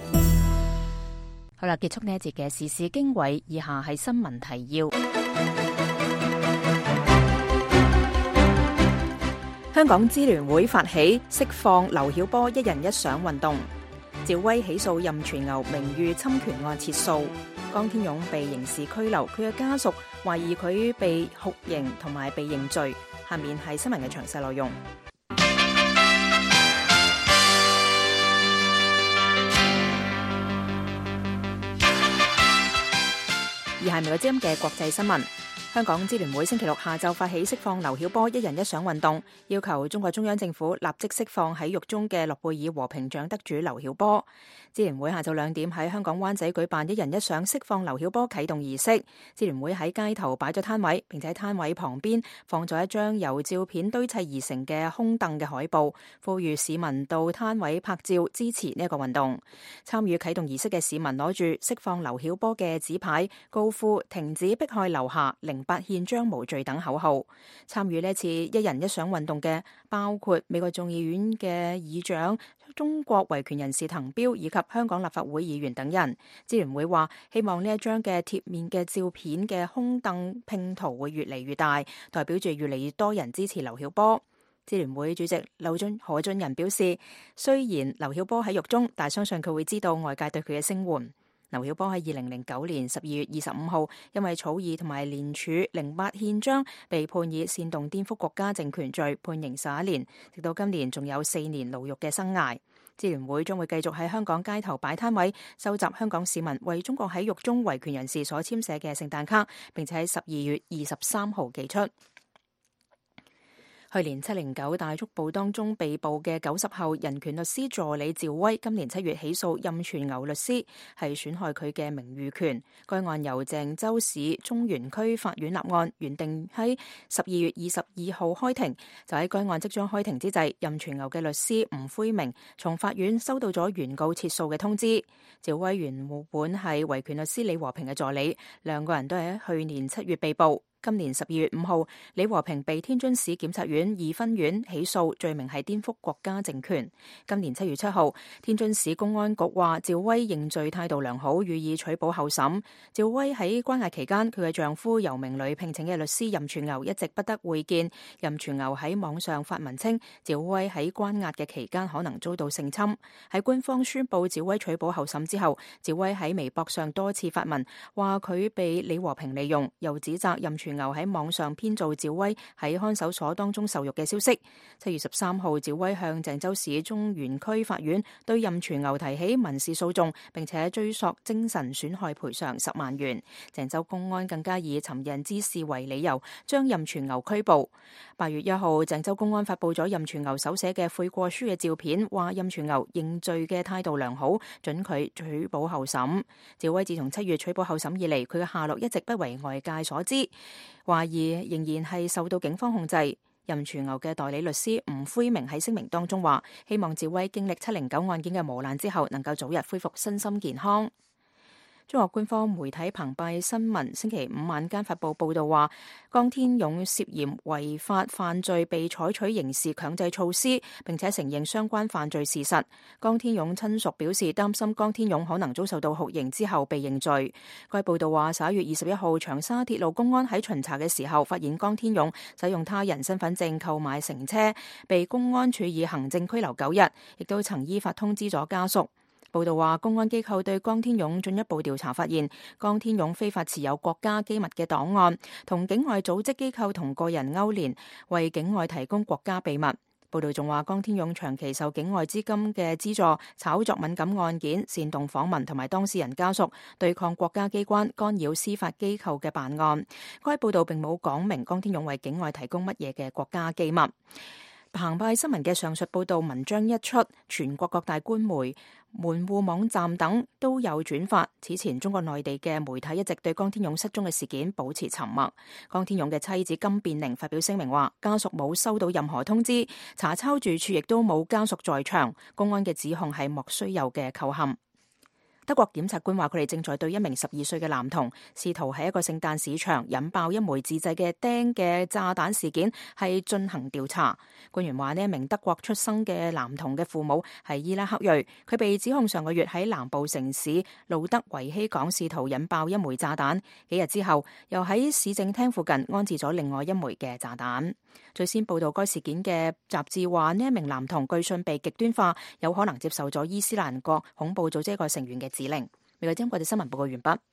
好啦，結束呢一節嘅時事經緯，以下係新聞提要。香港支聯會發起釋放劉曉波一人一相運動。趙薇起訴任全牛名譽侵權案撤訴。江天勇被刑事拘留，佢嘅家屬懷疑佢被酷刑同埋被認罪。下面係新聞嘅詳細內容。而係美國之音嘅國際新聞。香港支聯會星期六下晝發起釋放劉曉波一人一相運動，要求中國中央政府立即釋放喺獄中嘅諾貝爾和平獎得主劉曉波。支聯會下晝2點喺香港灣仔舉辦一人一相釋放劉曉波啟動儀式。支聯會喺街頭擺咗攤位，並且喺攤位旁邊放咗一張由照片堆砌而成嘅空凳嘅海報，呼籲市民到攤位拍照支持呢一個運動。參與啟動儀式嘅市民攞住釋放劉曉波嘅紙牌，高呼停止迫害劉夏08憲章無罪等口號。參與呢次一人一相運動嘅包括美國眾議院嘅議長、中國維權人士滕彪以及香港立法會議員等人。支聯會話希望呢一張嘅貼面嘅照片嘅空凳拼圖會越嚟越大，代表住越嚟越多人支持劉曉波。支聯會主席何俊仁表示，雖然劉曉波喺獄中，但相信佢會知道外界對佢嘅聲援。劉曉波喺2009年12月25號因為草擬同埋聯署08憲章被判以煽動顛覆國家政權罪判刑11年，直到今年仲有4年牢獄嘅生涯。支聯會將會繼續喺香港街頭擺攤位，收集香港市民為中國喺獄中維權人士所簽寫嘅聖誕卡，並且喺12月23號寄出。去年709大捉捕當中被捕嘅90後人權律師助理趙薇，今年7月起訴任全牛律師係損害佢嘅名譽權。該案由鄭州市中原區法院立案，原定喺12月22號開庭。就喺該案即將開庭之際，任全牛嘅律師吳輝明從法院收到咗原告撤訴嘅通知。趙薇原本係維權律師李和平嘅助理，兩個人都係喺去年7月被捕。今年12月5號，李和平被天津市檢察院2分院起訴，罪名係顛覆國家政權。今年7月7號，天津市公安局話趙薇認罪態度良好，予以取保候審。趙薇喺關押期間，佢嘅丈夫由明旅聘請嘅律師任全牛一直不得會見。任全牛喺網上發文稱，趙薇喺關押嘅期間可能遭到性侵。喺官方宣布趙薇取保候審之後，趙薇喺微博上多次發文，話佢被李和平利用，又指責任全牛喺網上編造趙薇喺看守所當中受辱嘅消息。7月13號，趙薇向鄭州市中原區法院對任全牛提起民事訴訟，並且追索精神損害賠償10萬元。鄭州公安更加以尋釁滋事為理由，將任全牛拘捕。8月1號，鄭州公安發布咗任全牛手寫嘅悔過書嘅照片，話任全牛認罪嘅態度良好，准佢取保候審。趙薇自從7月取保候審以嚟，佢嘅下落一直不為外界所知，懷疑仍然係受到警方控制。任全牛嘅代理律師吳輝明喺聲明當中話，希望趙薇經歷709案件嘅磨難之後，能夠早日恢復身心健康。中國官方媒體澎湃新聞星期5晚間發布報道話，江天勇涉嫌違法犯罪被採取刑事強制措施，並且承認相關犯罪事實。江天勇親屬表示擔心江天勇可能遭受到酷刑之後被認罪。該報道話11月21號，長沙鐵路公安喺巡查嘅時候發現江天勇使用他人身份證購買乘車，被公安處以行政拘留9日，亦都曾依法通知咗家屬。報道話，公安機構對江天勇進一步調查發現，江天勇非法持有國家機密嘅檔案，同境外組織機構同個人勾連，為境外提供國家秘密。報道仲話，江天勇長期受境外資金嘅資助，炒作敏感案件，煽動訪民同埋當事人家屬，對抗國家機關，干擾司法機構嘅辦案。該報道並冇講明江天勇為境外提供乜嘢嘅國家機密。 澎湃新聞嘅上述報道文章一出，全國各大官媒、門戶網站等都有轉發。此前中國內地嘅媒體一直對江天勇失蹤嘅事件保持沉默。江天勇嘅妻子金變玲發表聲明話，家屬冇收到任何通知，查抄住處亦都冇家屬在場，公安嘅指控係莫須有嘅構陷。德國檢察官話，佢哋正在對一名12歲嘅男童試圖喺一個聖誕市場引爆一枚自製嘅釘嘅炸彈事件係進行調查。官員話，呢一名德國出生嘅男童嘅父母係伊拉克裔，佢被指控上個月喺南部城市路德維希港試圖引爆一枚炸彈，幾日之後又喺市政廳附近安置咗另外一枚嘅炸彈。最先報道該事件嘅雜誌話，呢一名男童據信被極端化，有可能接受咗伊斯蘭國恐怖組織一個成員嘅指令。美國之音國際新聞報告完畢。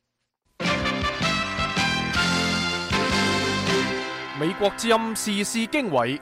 美國之音時事經緯，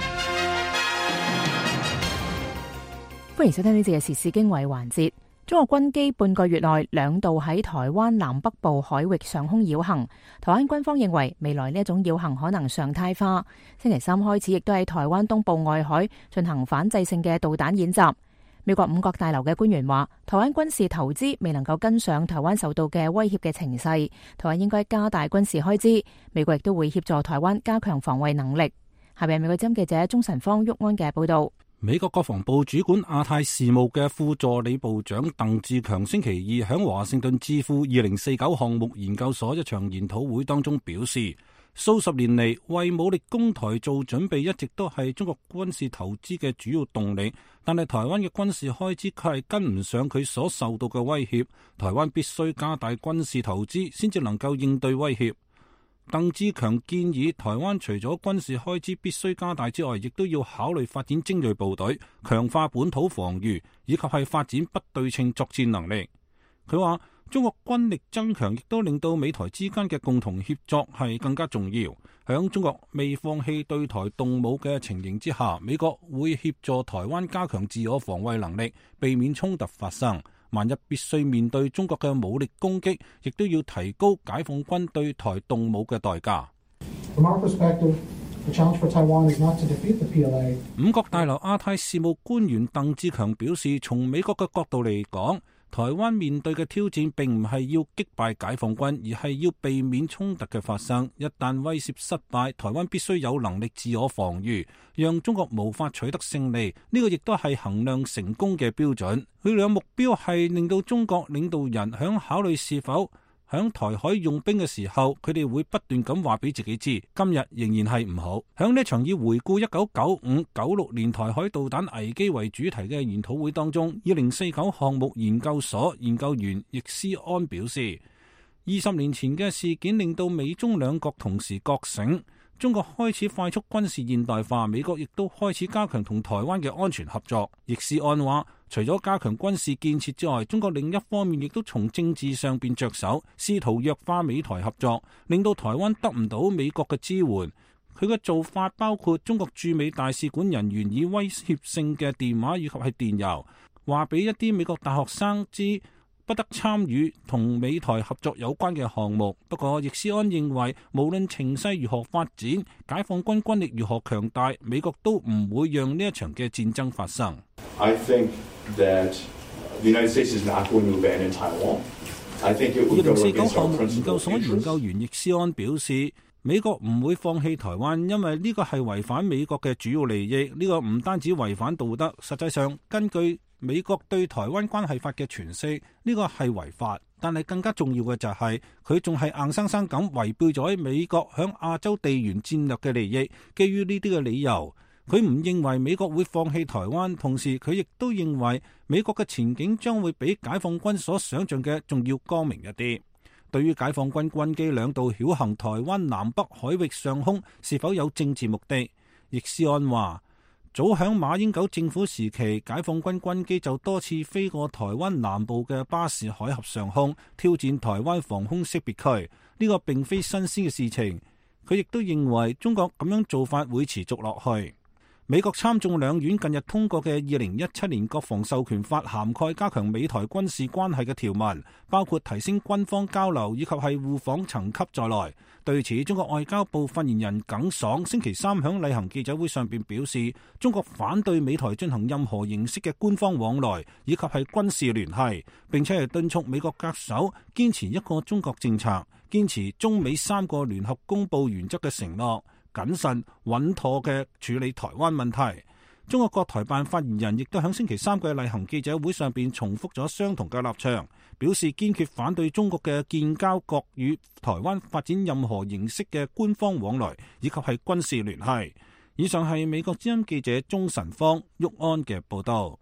歡迎收聽呢節嘅時事經緯環節。中國軍機半個月內2度喺台灣南北部海域上空繞行，台灣軍方認為未來呢一種繞行可能常態化。星期三開始，亦都喺台灣東部外海進行反制性嘅導彈演習。美國五角大樓嘅官員話，台灣軍事投資未能夠跟上台灣受到嘅威脅嘅情勢，台灣應該加大軍事開支。美國亦都會協助台灣加強防衛能力。下邊美國之音記者鍾晨芳、郁安嘅報道。 美國國防部主管亞太事務嘅副助理部長鄧志強星期二喺華盛頓智庫2049項目研究所一場研討會當中表示，數十年嚟為武力攻台做準備一直都係中國軍事投資嘅主要動力，但係台灣嘅軍事開支卻係跟唔上佢所受到嘅威脅，台灣必須加大軍事投資先至能夠應對威脅。鄧志強建議台灣除咗軍事開支必須加大之外，亦都要考慮發展精銳部隊，強化本土防禦，以及係發展不對稱作戰能力。佢話中國軍力增強亦都令到美台之間嘅共同協作係更加重要。響中國未放棄對台動武嘅情形之下，美國會協助台灣加強自我防衛能力，避免衝突發生。萬一必須面對中國嘅武力攻擊，亦都要提高解放軍對台動武嘅代價。五角大樓亞太事務官員鄧志強表示，從美國嘅角度嚟講，台灣面對嘅挑戰並唔係要擊敗解放軍，而係要避免衝突嘅發生。一旦威懾失敗，台灣必須有能力自我防禦，讓中國無法取得勝利。呢個亦都係衡量成功嘅標準。佢哋嘅目標係令到中國領導人響考慮是否響台海用兵嘅時候，佢哋會不斷咁話俾自己知，今日仍然係唔好。響呢場以回顧1995-96年台海導彈危機為主題嘅研討會當中，2049項目研究所研究員易思安表示，20年前嘅事件令到美中兩國同時覺醒，中國開始快速軍事現代化，美國亦都開始加強同台灣嘅安全合作。易思安話，除咗加強軍事建設之外，中國另一方面亦都從政治上邊着手，試圖弱化美台合作，令到台灣得唔到美國嘅支援。佢嘅做法包括中國駐美大使館人員以威脅性嘅電話以及係電郵，話俾一啲美國大學生知不得參與同美台合作有關嘅項目。不過，易思安認為，無論情勢如何發展，解放軍軍力如何強大，美國都唔會讓呢一場嘅戰爭發生。 I think that the United States is not going to abandon Taiwan. I think it will go against our principal interests. 2049項目研究所研究員易思安表示，美國唔會放棄台灣，因為呢個係違反美國嘅主要利益。呢個唔單止違反道德，實際上根據美國對台灣關係法嘅詮釋，呢個係違法。但係更加重要嘅就係佢仲係硬生生咁違背咗美國響亞洲地緣戰略嘅利益。基於呢啲嘅理由，佢唔認為美國會放棄台灣，同時佢亦都認為美國嘅前景將會比解放軍所想象嘅仲要光明一啲。對於解放軍軍機2度繞行台灣南北海域上空是否有政治目的，易思安話，早響馬英九政府時期，解放軍軍機就多次飛過台灣南部嘅巴士海峽上空，挑戰台灣防空識別區。呢個並非新鮮嘅事情。佢亦都認為中國咁樣做法會持續落去。 美國參眾兩院近日通過嘅2017年國防授權法涵蓋加強美台軍事關係嘅條文，包括提升軍方交流以及係互訪層級在內。對此，中國外交部發言人耿爽星期三響例行記者會上邊表示，中國反對美台進行任何形式嘅官方往來以及係軍事聯繫，並且係敦促美國恪守堅持一個中國政策，堅持中美3個聯合公報原則嘅承諾，謹慎穩妥嘅處理台灣問題。中國國台辦發言人亦都喺星期三嘅例行記者會上邊重複咗相同嘅立場，表示堅決反對中國嘅建交國與台灣發展任何形式嘅官方往來以及係軍事聯繫。以上係美國之音記者鍾晨芳、郁安嘅報道。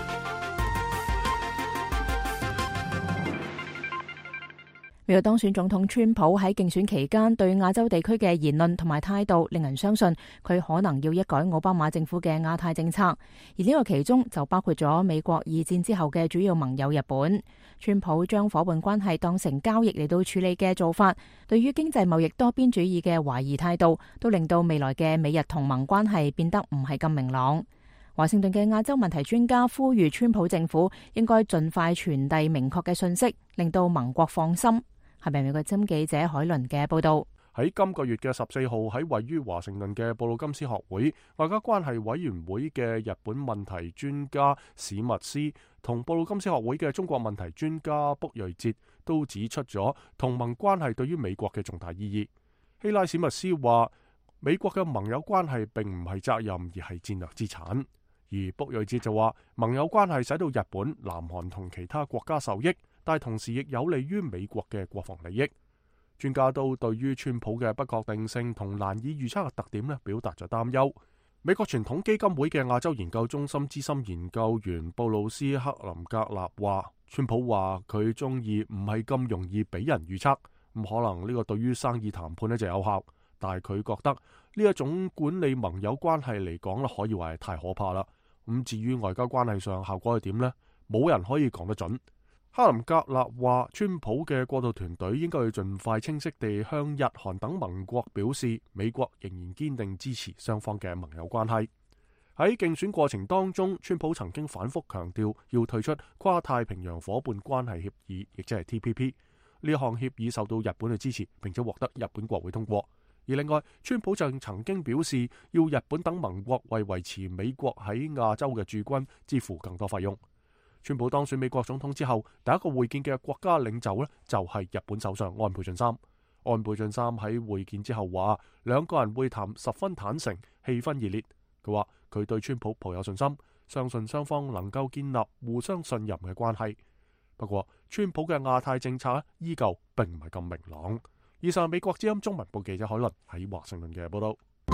美國當選總統川普喺競選期間對亞洲地區嘅言論同埋態度，令人相信佢可能要一改奧巴馬政府嘅亞太政策，而呢個其中就包括咗美國二戰之後嘅主要盟友日本。川普將伙伴關係當成交易嚟到處理嘅做法，對於經濟貿易多邊主義嘅懷疑態度，都令到未來嘅美日同盟關係變得唔係咁明朗。華盛頓嘅亞洲問題專家呼籲川普政府應該盡快傳遞明確嘅信息，令到盟國放心。係咪美國之音記者海倫嘅報道？ 喺今個月嘅14號，喺位於華盛頓嘅布魯金斯學會外交關係委員會嘅日本問題專家史密斯同布魯金斯學會嘅中國問題專家卜瑞哲都指出咗同盟關係對於美國嘅重大意義。希拉史密斯話，美國嘅盟友關係並唔係責任，而係戰略資產。而卜瑞哲就話，盟友關係使到日本、南韓同其他國家受益，但同時亦有利於美國嘅國防利益。專家都對於川普嘅不確定性同難以預測嘅特點表達咗擔憂。美國傳統基金會嘅亞洲研究中心資深研究員布魯斯克林格納話，川普話佢中意唔係咁容易俾人預測，咁可能呢個對於生意談判就有效，但係佢覺得呢一種管理盟友關係嚟講可以話係太可怕啦。咁至於外交關係上效果係點呢？冇人可以講得準。克林格納話，川普嘅過渡團隊應該要盡快清晰地向日韓等盟國表示，美國仍然堅定支持雙方嘅盟友關係。喺競選過程當中，川普曾經反覆強調要退出跨太平洋夥伴關係協議，亦即係 TPP。呢項協議受到日本嘅支持，並且獲得日本國會通過。而另外，川普就曾經表示要日本等盟國為維持美國喺亞洲嘅駐軍支付更多費用。川普當選美國總統之後，第一個會見嘅國家領袖就係日本首相安倍晉三。安倍晉三喺會見之後話，兩個人會談十分坦誠，氣氛熱烈。佢話佢對川普抱有信心，相信雙方能夠建立互相信任嘅關係。不過，川普嘅亞太政策依舊並唔係咁明朗。以上美國之音中文部記者海倫喺華盛頓嘅報道。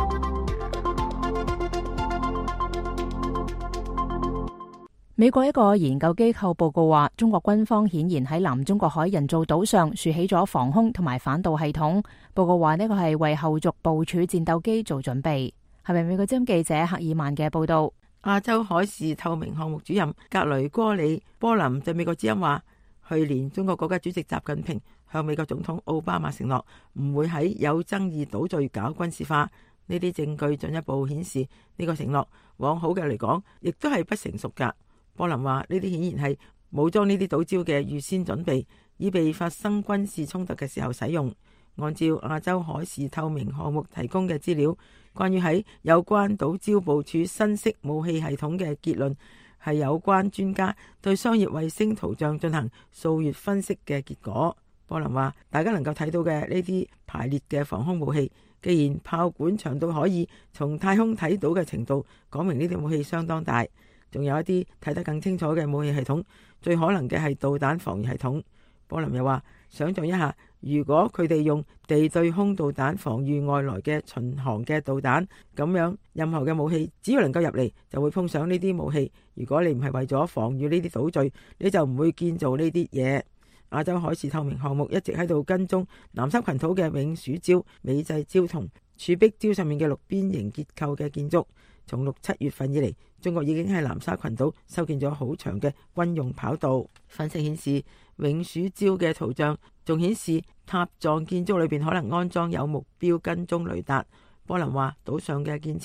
美國一個研究機構報告話，中國軍方顯然喺南中國海人造島上豎起咗防空同埋反導系統。報告話呢個係為後續部署戰鬥機做準備。係咪美國之音記者赫爾曼嘅報道？ 亞洲海事透明項目主任格雷戈里波林對美國之音話，去年中國國家主席習近平向美國總統奧巴馬承諾唔會喺有爭議島嶼搞軍事化。呢啲證據進一步顯示呢個承諾往好嘅嚟講，亦都係不成熟噶。波林話呢啲顯然係武裝呢啲島礁嘅預先準備，以備發生軍事衝突嘅時候使用。按照亞洲海事透明項目提供嘅資料，關於喺有關島礁部署新式武器系統嘅結論，係有關專家對商業衛星圖像進行數月分析嘅結果。波林話，大家能夠睇到嘅呢啲排列嘅防空武器，既然炮管長到可以從太空睇到嘅程度，講明呢啲武器相當大。仲有一啲睇得更清楚嘅武器系統，最可能嘅係導彈防禦系統。波林又話，想象一下，如果佢哋用地對空導彈防禦外來嘅巡航嘅導彈，咁樣任何嘅武器只要能夠入嚟，就會碰上呢啲武器。如果你唔係為咗防禦呢啲島嶼，你就唔會建造呢啲嘢。亞洲海事透明項目一直喺度跟蹤南沙群島嘅永暑礁、美濟礁同柱壁礁上面嘅綠邊形結構嘅建築。從6、7月份以嚟，中國已經喺南沙群島修建咗好長嘅軍用跑道。分析顯示，永暑礁嘅圖像仲顯示塔狀建築裏邊可能安裝有目標跟蹤雷達。波林話，島上嘅建設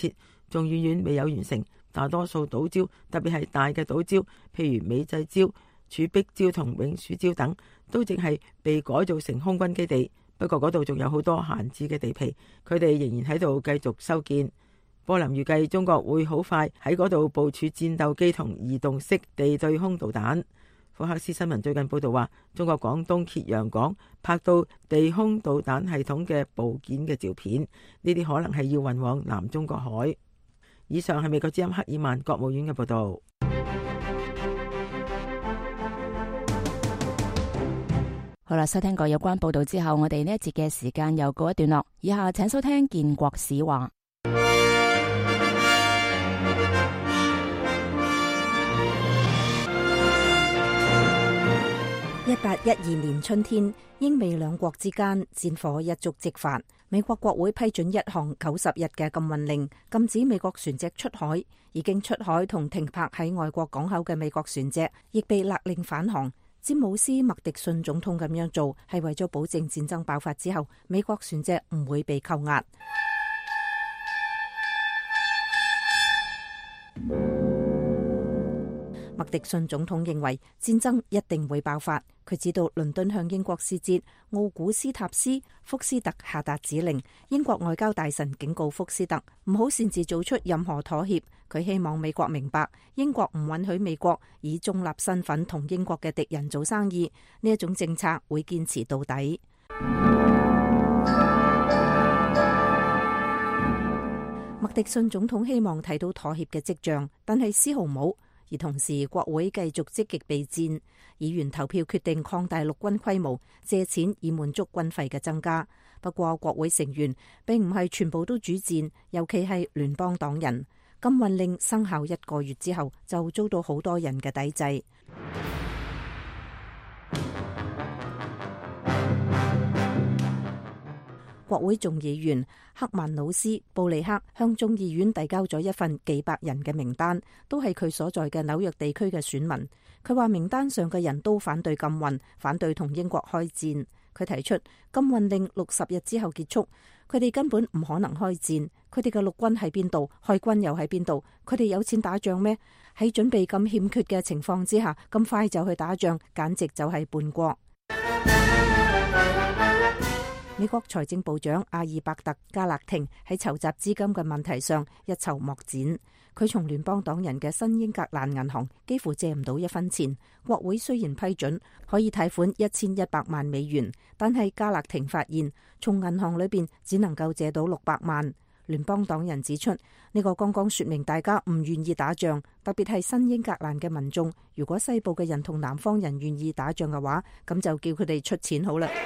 仲遠遠未有完成。大多數島礁，特別係大嘅島礁，譬如美濟礁、儲碧礁同永暑礁等，都淨係被改造成空軍基地。不過嗰度仲有好多閒置嘅地皮，佢哋仍然喺度繼續修建。波林預計中國會好快喺嗰度部署戰鬥機同移動式地對空導彈。福克斯新聞最近報道話，中國廣東揭陽港拍到地空導彈系統嘅部件嘅照片，呢啲可能係要運往南中國海。以上係美國之音克爾曼國務院嘅報道。 好啦，收聽過有關報道之後，我哋呢一節嘅時間又告一段落。以下請收聽建國史話。 1812年春天，英美兩國之間戰火一觸即發。美國國會批准一項90日嘅禁運令，禁止美國船隻出海。已經出海同停泊喺外國港口嘅美國船隻，亦被勒令返航。詹姆斯麥迪遜總統咁樣做，係為咗保證戰爭爆發之後，美國船隻唔會被扣押。麥迪遜總統認為戰爭一定會爆發，佢指導倫敦向英國使節奧古斯塔斯福斯特下達指令，英國外交大臣警告福斯特唔好擅自做出任何妥協。佢希望美國明白，英國唔允許美國以中立身份同英國嘅敵人做生意，呢一種政策會堅持到底。麥迪遜總統希望睇到妥協嘅跡象，但係絲毫冇。而同時，國會繼續積極備戰，議員投票決定擴大陸軍規模，借錢以滿足軍費嘅增加。不過，國會成員並唔係全部都主戰，尤其係聯邦黨人。禁運令生效1個月之後，就遭到好多人嘅抵制。國會眾議員克曼努斯布利克向眾議院遞交咗一份幾百人嘅名單，都係佢所在嘅紐約地區嘅選民。佢話名單上嘅人都反對禁運，反對同英國開戰。佢提出禁運令60日之後結束，佢哋根本唔可能開戰。佢哋嘅陸軍喺邊度？海軍又喺邊度？佢哋有錢打仗咩？喺準備咁欠缺嘅情況之下，咁快就去打仗，簡直就係叛國。美國財政部長阿爾伯特加勒廷喺籌集資金嘅問題上一籌莫展。佢從聯邦黨人嘅新英格蘭銀行幾乎借唔到1分錢。國會雖然批准可以貸款1100萬美元，但係加勒廷發現從銀行裏邊只能夠借到600萬。聯邦黨人指出，呢個剛剛說明大家唔願意打仗，特別係新英格蘭嘅民眾。如果西部嘅人同南方人願意打仗嘅話，咁就叫佢哋出錢好啦。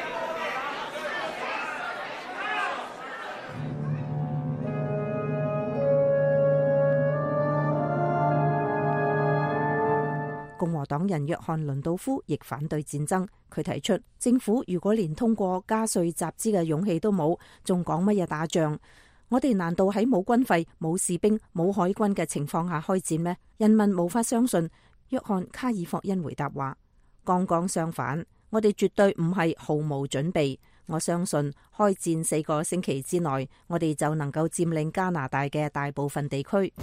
共和黨人約翰倫道夫亦反對戰爭，佢提出政府如果連通過加稅集資嘅勇氣都冇，仲講乜嘢打仗？我哋難道喺冇軍費、冇士兵、冇海軍嘅情況下開戰咩？人民無法相信。約翰卡爾霍恩回答話：剛剛相反，我哋絕對唔係毫無準備。我相信開戰4個星期之內，我哋就能夠佔領加拿大嘅大部分地區。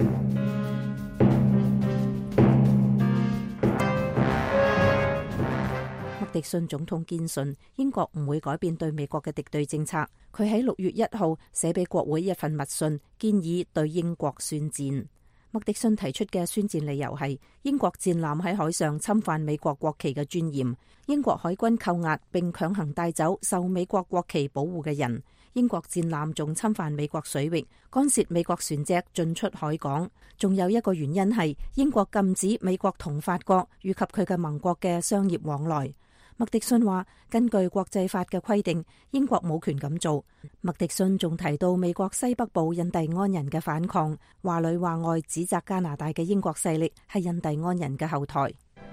麥迪遜總統堅信英國唔會改變對美國嘅敵對政策。佢喺6月1號寫俾國會一份密信，建議對英國宣戰。麥迪遜提出嘅宣戰理由係英國戰艦喺海上侵犯美國國旗嘅尊嚴，英國海軍扣押並強行帶走受美國國旗保護嘅人，英國戰艦仲侵犯美國水域，干涉美國船隻進出海港。仲有一個原因係英國禁止美國同法國以及佢嘅盟國嘅商業往來。麥迪遜話：根據國際法嘅規定，英國冇權咁做。麥迪遜仲提到美國西北部印第安人嘅反抗，話裏話外指責加拿大嘅英國勢力係印第安人嘅後台。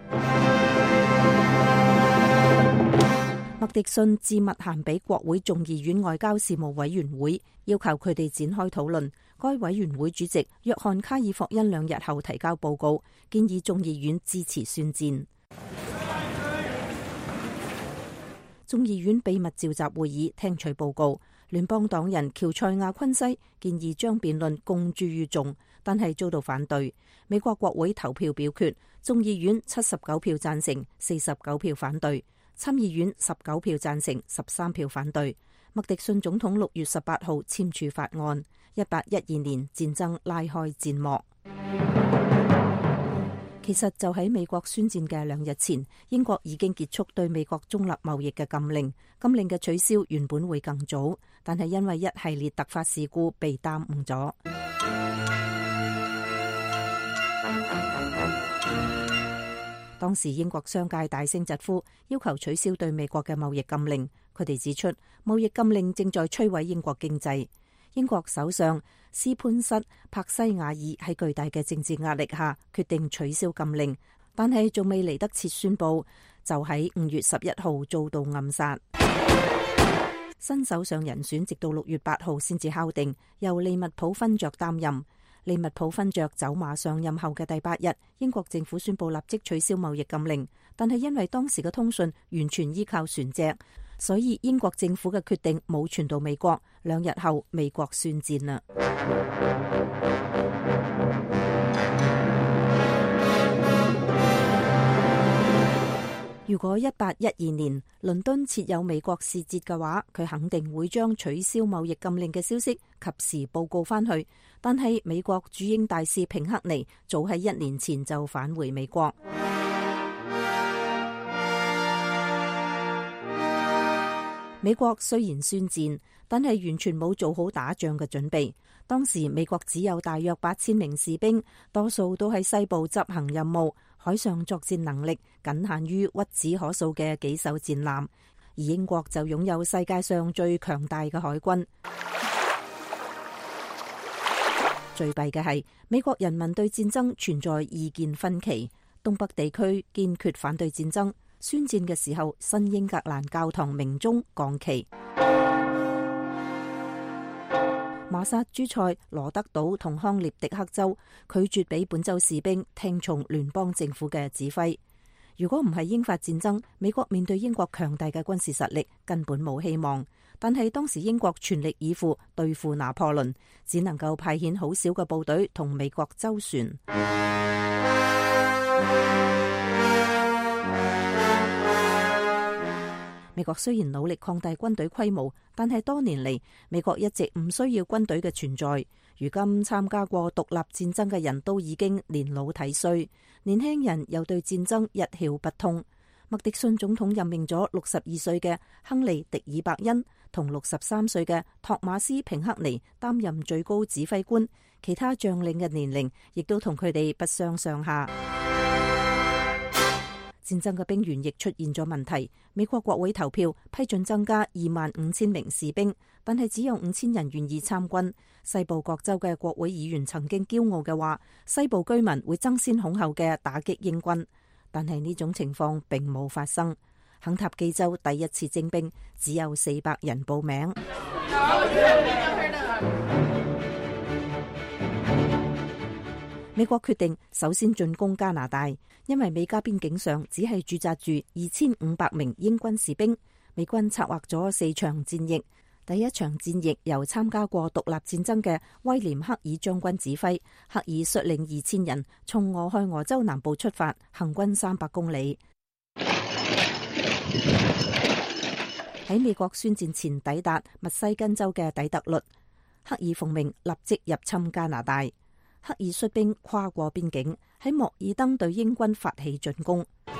麥迪遜致密函俾國會眾議院外交事務委員會，要求佢哋展開討論。該委員會主席約翰卡爾霍恩2日後提交報告，建議眾議院支持宣戰。眾議院秘密召集會議聽取報告， 聯邦黨人喬塞亞昆西建議將辯論公諸於眾，但係遭到反對。美國國會投票表決，眾議院79票贊成，49票反對；參議院19票贊成，13票反對。麥迪遜總統6月18號簽署法案，1812年戰爭拉開戰幕。其實就喺美國宣戰嘅2日前，英國已經結束對美國中立貿易嘅禁令。禁令嘅取消原本會更早，但係因為一系列突發事故被耽誤咗。當時英國商界大聲疾呼，要求取消對美國嘅貿易禁令。佢哋指出，貿易禁令正在摧毀英國經濟。英國首相斯潘塞柏西亞爾喺巨大嘅政治壓力下決定取消禁令，但係仲未嚟得切宣佈，就喺5月11號遭到暗殺。新首相人選直到6月8號先至敲定，由利物浦勳爵擔任。利物浦勳爵走馬上任後嘅第8日，英國政府宣布立即取消貿易禁令，但係因為當時嘅通訊完全依靠船隻，所以英國政府嘅決定冇傳到美國。2日後，美國宣戰啦。如果1812年倫敦設有美國使節嘅話，佢肯定會將取消貿易禁令嘅消息及時報告翻去。但係美國駐英大使平克尼早喺1年前就返回美國。美國雖然宣戰，但係完全冇做好打仗嘅準備。當時美國只有大約8000名士兵，多數都喺西部執行任務，海上作戰能力僅限於屈指可數嘅幾艘戰艦，而英國就擁有世界上最強大嘅海軍。最弊嘅係，美國人民對戰爭存在意見分歧，東北地區堅決反對戰爭。宣戰嘅時候，新英格蘭教堂鳴鐘降旗。馬薩諸塞、羅德島同康涅狄克州拒絕俾本州士兵聽從聯邦政府嘅指揮。如果唔係英法戰爭，美國面對英國強大嘅軍事實力根本冇希望。但係當時英國全力以赴對付拿破崙，只能夠派遣好少嘅部隊同美國周旋。美國雖然努力擴大軍隊規模，但係多年嚟，美國一直唔需要軍隊嘅存在。如今參加過獨立戰爭嘅人都已經年老體衰，年輕人又對戰爭一竅不通。麥迪遜總統任命咗62歲嘅亨利·迪爾伯恩同63歲嘅托馬斯·平克尼擔任最高指揮官，其他將領嘅年齡亦都同佢哋不相上下。戰爭嘅兵源亦出現咗問題。美國國會投票批准增加25000名士兵，但係只有5000人願意參軍。西部各州嘅國會議員曾經驕傲嘅話，西部居民會爭先恐後嘅打擊英軍，但係呢種情況並冇發生。肯塔基州第一次徵兵只有400人報名。美國決定首先進攻加拿大，因為美加邊境上只係駐紮住2500名英軍士兵。美軍策劃咗4場戰役，第一場戰役由參加過獨立戰爭嘅威廉克爾將軍指揮，克爾率領2000人從俄亥俄州南部出發，行軍300公里。喺美國宣戰前抵達密西根州嘅底特律，克爾奉命立即入侵加拿大。克爾率兵跨過邊境，喺莫爾登對英軍發起進攻，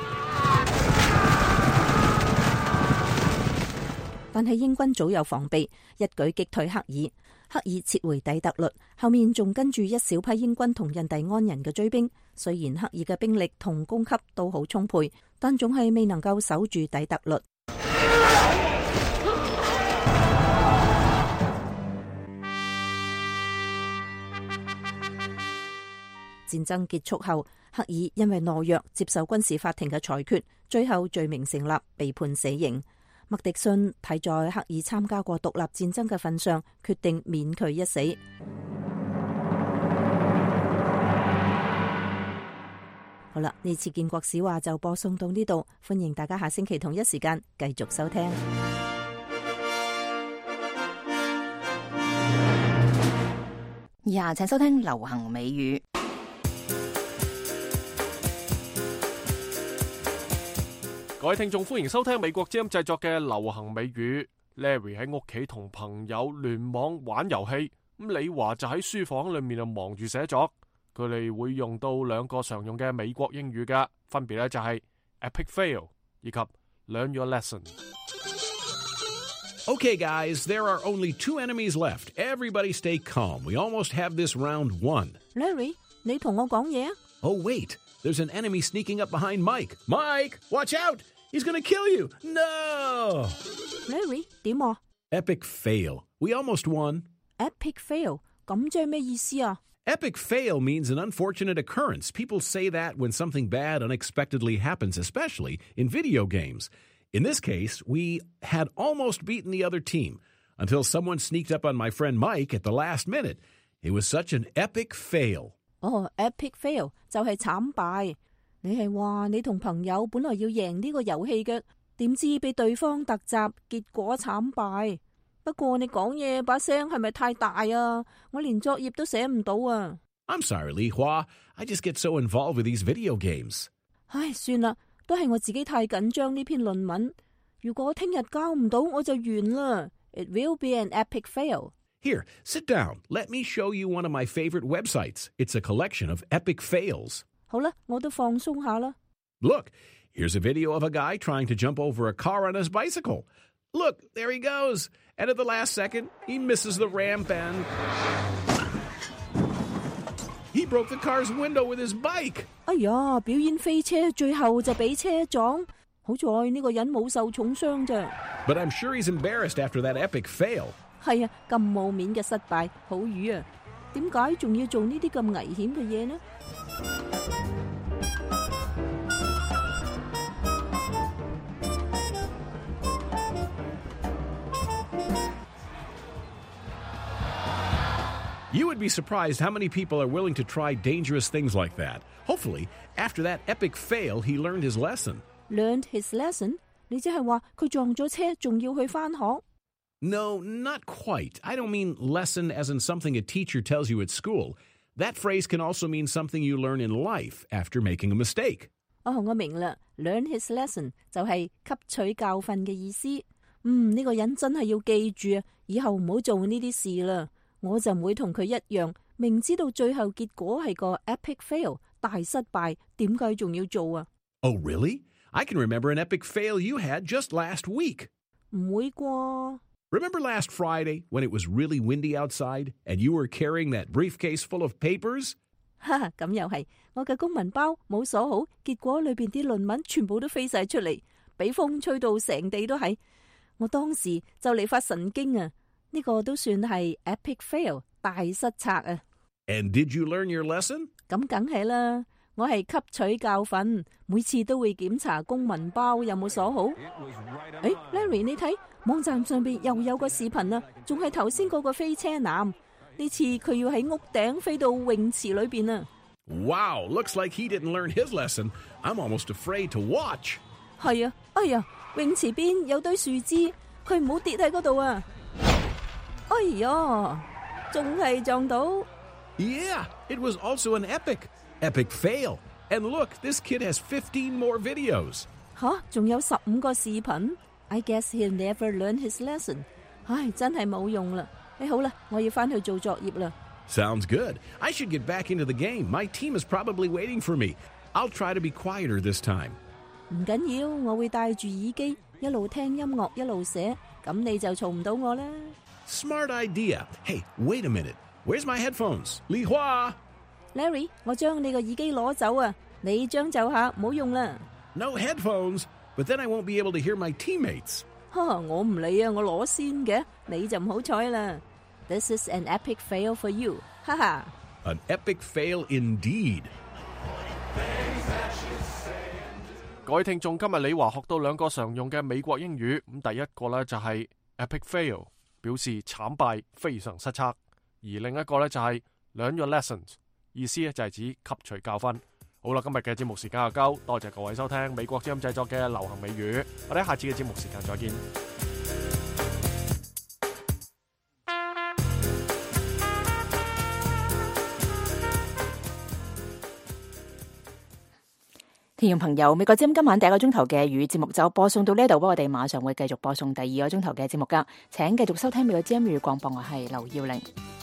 但係英軍早有防備，一舉擊退克爾。克爾撤回底特律，後面仲跟住一小批英軍同印第安人嘅追兵。雖然克爾嘅兵力同供給都好充沛，但總係未能夠守住底特律。戰爭結束後，克爾因為懦弱接受軍事法庭嘅裁決，最後罪名成立，被判死刑。麥迪遜睇在克爾參加過獨立戰爭嘅份上，決定免佢一死。好啦，呢次建國史話就播送到呢度，歡迎大家下星期同一時間繼續收聽。 下請收聽流行美語。 各位聽眾，歡迎收聽美國之音製作嘅流行美語。Larry 喺屋企同朋友聯網玩遊戲，咁李華就喺書房裏面忙住寫作。佢哋會用到兩個常用嘅美國英語嘅，分別咧就係 epic fail 以及 learn your lesson。 Okay, guys, there are only 2 enemies left. Everybody stay calm. We almost have this round won. Larry， 你同我講嘢啊？ Oh, wait. There's an enemy sneaking up behind Mike. Mike, watch out! He's gonna kill you! No! Larry， 點啊？ Epic fail. We almost won. Epic fail， 咁即係咩意思啊？ Epic fail means an unfortunate occurrence. People say that when something bad unexpectedly happens, especially in video games. In this case, we had almost beaten the other team until someone sneaked up on my friend Mike at the last minute. It was such an epic fail. 哦 ，epic fail 就係慘敗。你係話你同朋友本來要贏呢個遊戲嘅，點知被對方突襲，結果慘敗。不過你講嘢把聲係咪太大啊？我連作業都寫唔到啊。 I'm sorry, Li Hua. I just get so involved with these video games. 唉，算啦，都係我自己太緊張呢篇論文。如果聽日交唔到，我就完啦。It will be an epic fail. Here, sit down. Let me show you one of my favorite websites. It's a collection of epic fails. 好啦，我都放鬆下啦。 Look, here's a video of a guy trying to jump over a car on his bicycle. Look, there he goes. And at the last second, he misses the ramp and he broke the car's window with his bike. 哎呀，表演飛車，最後就俾車撞。好在呢個人冇受重傷咋。 But I'm sure he's embarrassed after that epic fail. 係啊，咁冇面嘅失敗，好瘀啊！點解仲要做呢啲咁危險嘅嘢呢？ You would be surprised how many people are willing to try dangerous things like that. Hopefully, after that epic fail, he learned his lesson. Learned his lesson? 你即係話佢撞咗車，仲要去返學？ No, not quite. I don't mean lesson as in something a teacher tells you at school. That phrase can also mean something you learn in life after making a mistake. 哦，我明啦。Learn his lesson 就係吸取教訓嘅意思。呢個人真係要記住啊，以後唔好做呢啲事啦。我就唔會同佢一樣，明知道最後結果係個 epic fail 大失敗，點解仲要做啊？ Oh, really? I can remember an epic fail you had just last week. 唔會啩？ Remember last Friday when it was really windy outside and you were carrying that briefcase full of papers? 哈哈，咁又係，我嘅公文包冇鎖好，結果裏邊啲論文全部都飛晒出嚟，俾風吹到成地都係。我當時就嚟發神經啊！呢個都算係 epic fail 大失策啊！ And did you learn your lesson? 咁梗係啦，我係吸取教訓，每次都會檢查公文包有冇鎖好。Larry， 你睇網站上邊又有個視頻啊，仲係頭先嗰個飛車男。呢次佢要喺屋頂飛到泳池裏邊啊！ Wow, looks like he didn't learn his lesson. I'm almost afraid to watch. 係啊，哎呀，泳池邊有堆樹枝，佢唔好跌喺嗰度啊！哎呀，仲係撞到。 Yeah, it was also an epic fail. And look, this kid has 15 more videos. 吓，仲有15個視頻。I guess he'll never learn his lesson. 唉，真係冇用啦。好啦，我要返去做作業啦。 Sounds good. I should get back into the game. My team is probably waiting for me. I'll try to be quieter this time. 唔緊要，我會戴住耳機，一路聽音樂一路寫，咁你就嘈唔到我啦。 Smart idea. Hey, wait a minute. Where's my headphones? Li Hua! Larry, 我將你個耳機攞走啊！你將就下，唔好用啦。 No headphones, but then I won't be able to hear my teammates. 我唔理啊，我攞先嘅，你就唔好彩啦。This is an epic fail for you. 哈哈。 An epic fail indeed. 各位聽眾，今日李華學到兩個常用嘅美國英語。咁第一個呢就係 epic fail， 表示慘敗、非常失策；而另一個呢就係 learn your lessons， 意思呢就係指吸取教訓。好啦，今日嘅節目時間就夠，多謝各位收聽美國之音製作嘅流行美語。我哋下次嘅節目時間再見。 聽眾朋友，美國之音今晚第一個鐘頭嘅粵語節目就播送到呢度，不過我哋馬上會繼續播送第二個鐘頭嘅節目噶，請繼續收聽美國之音粵語廣播，我係劉耀玲。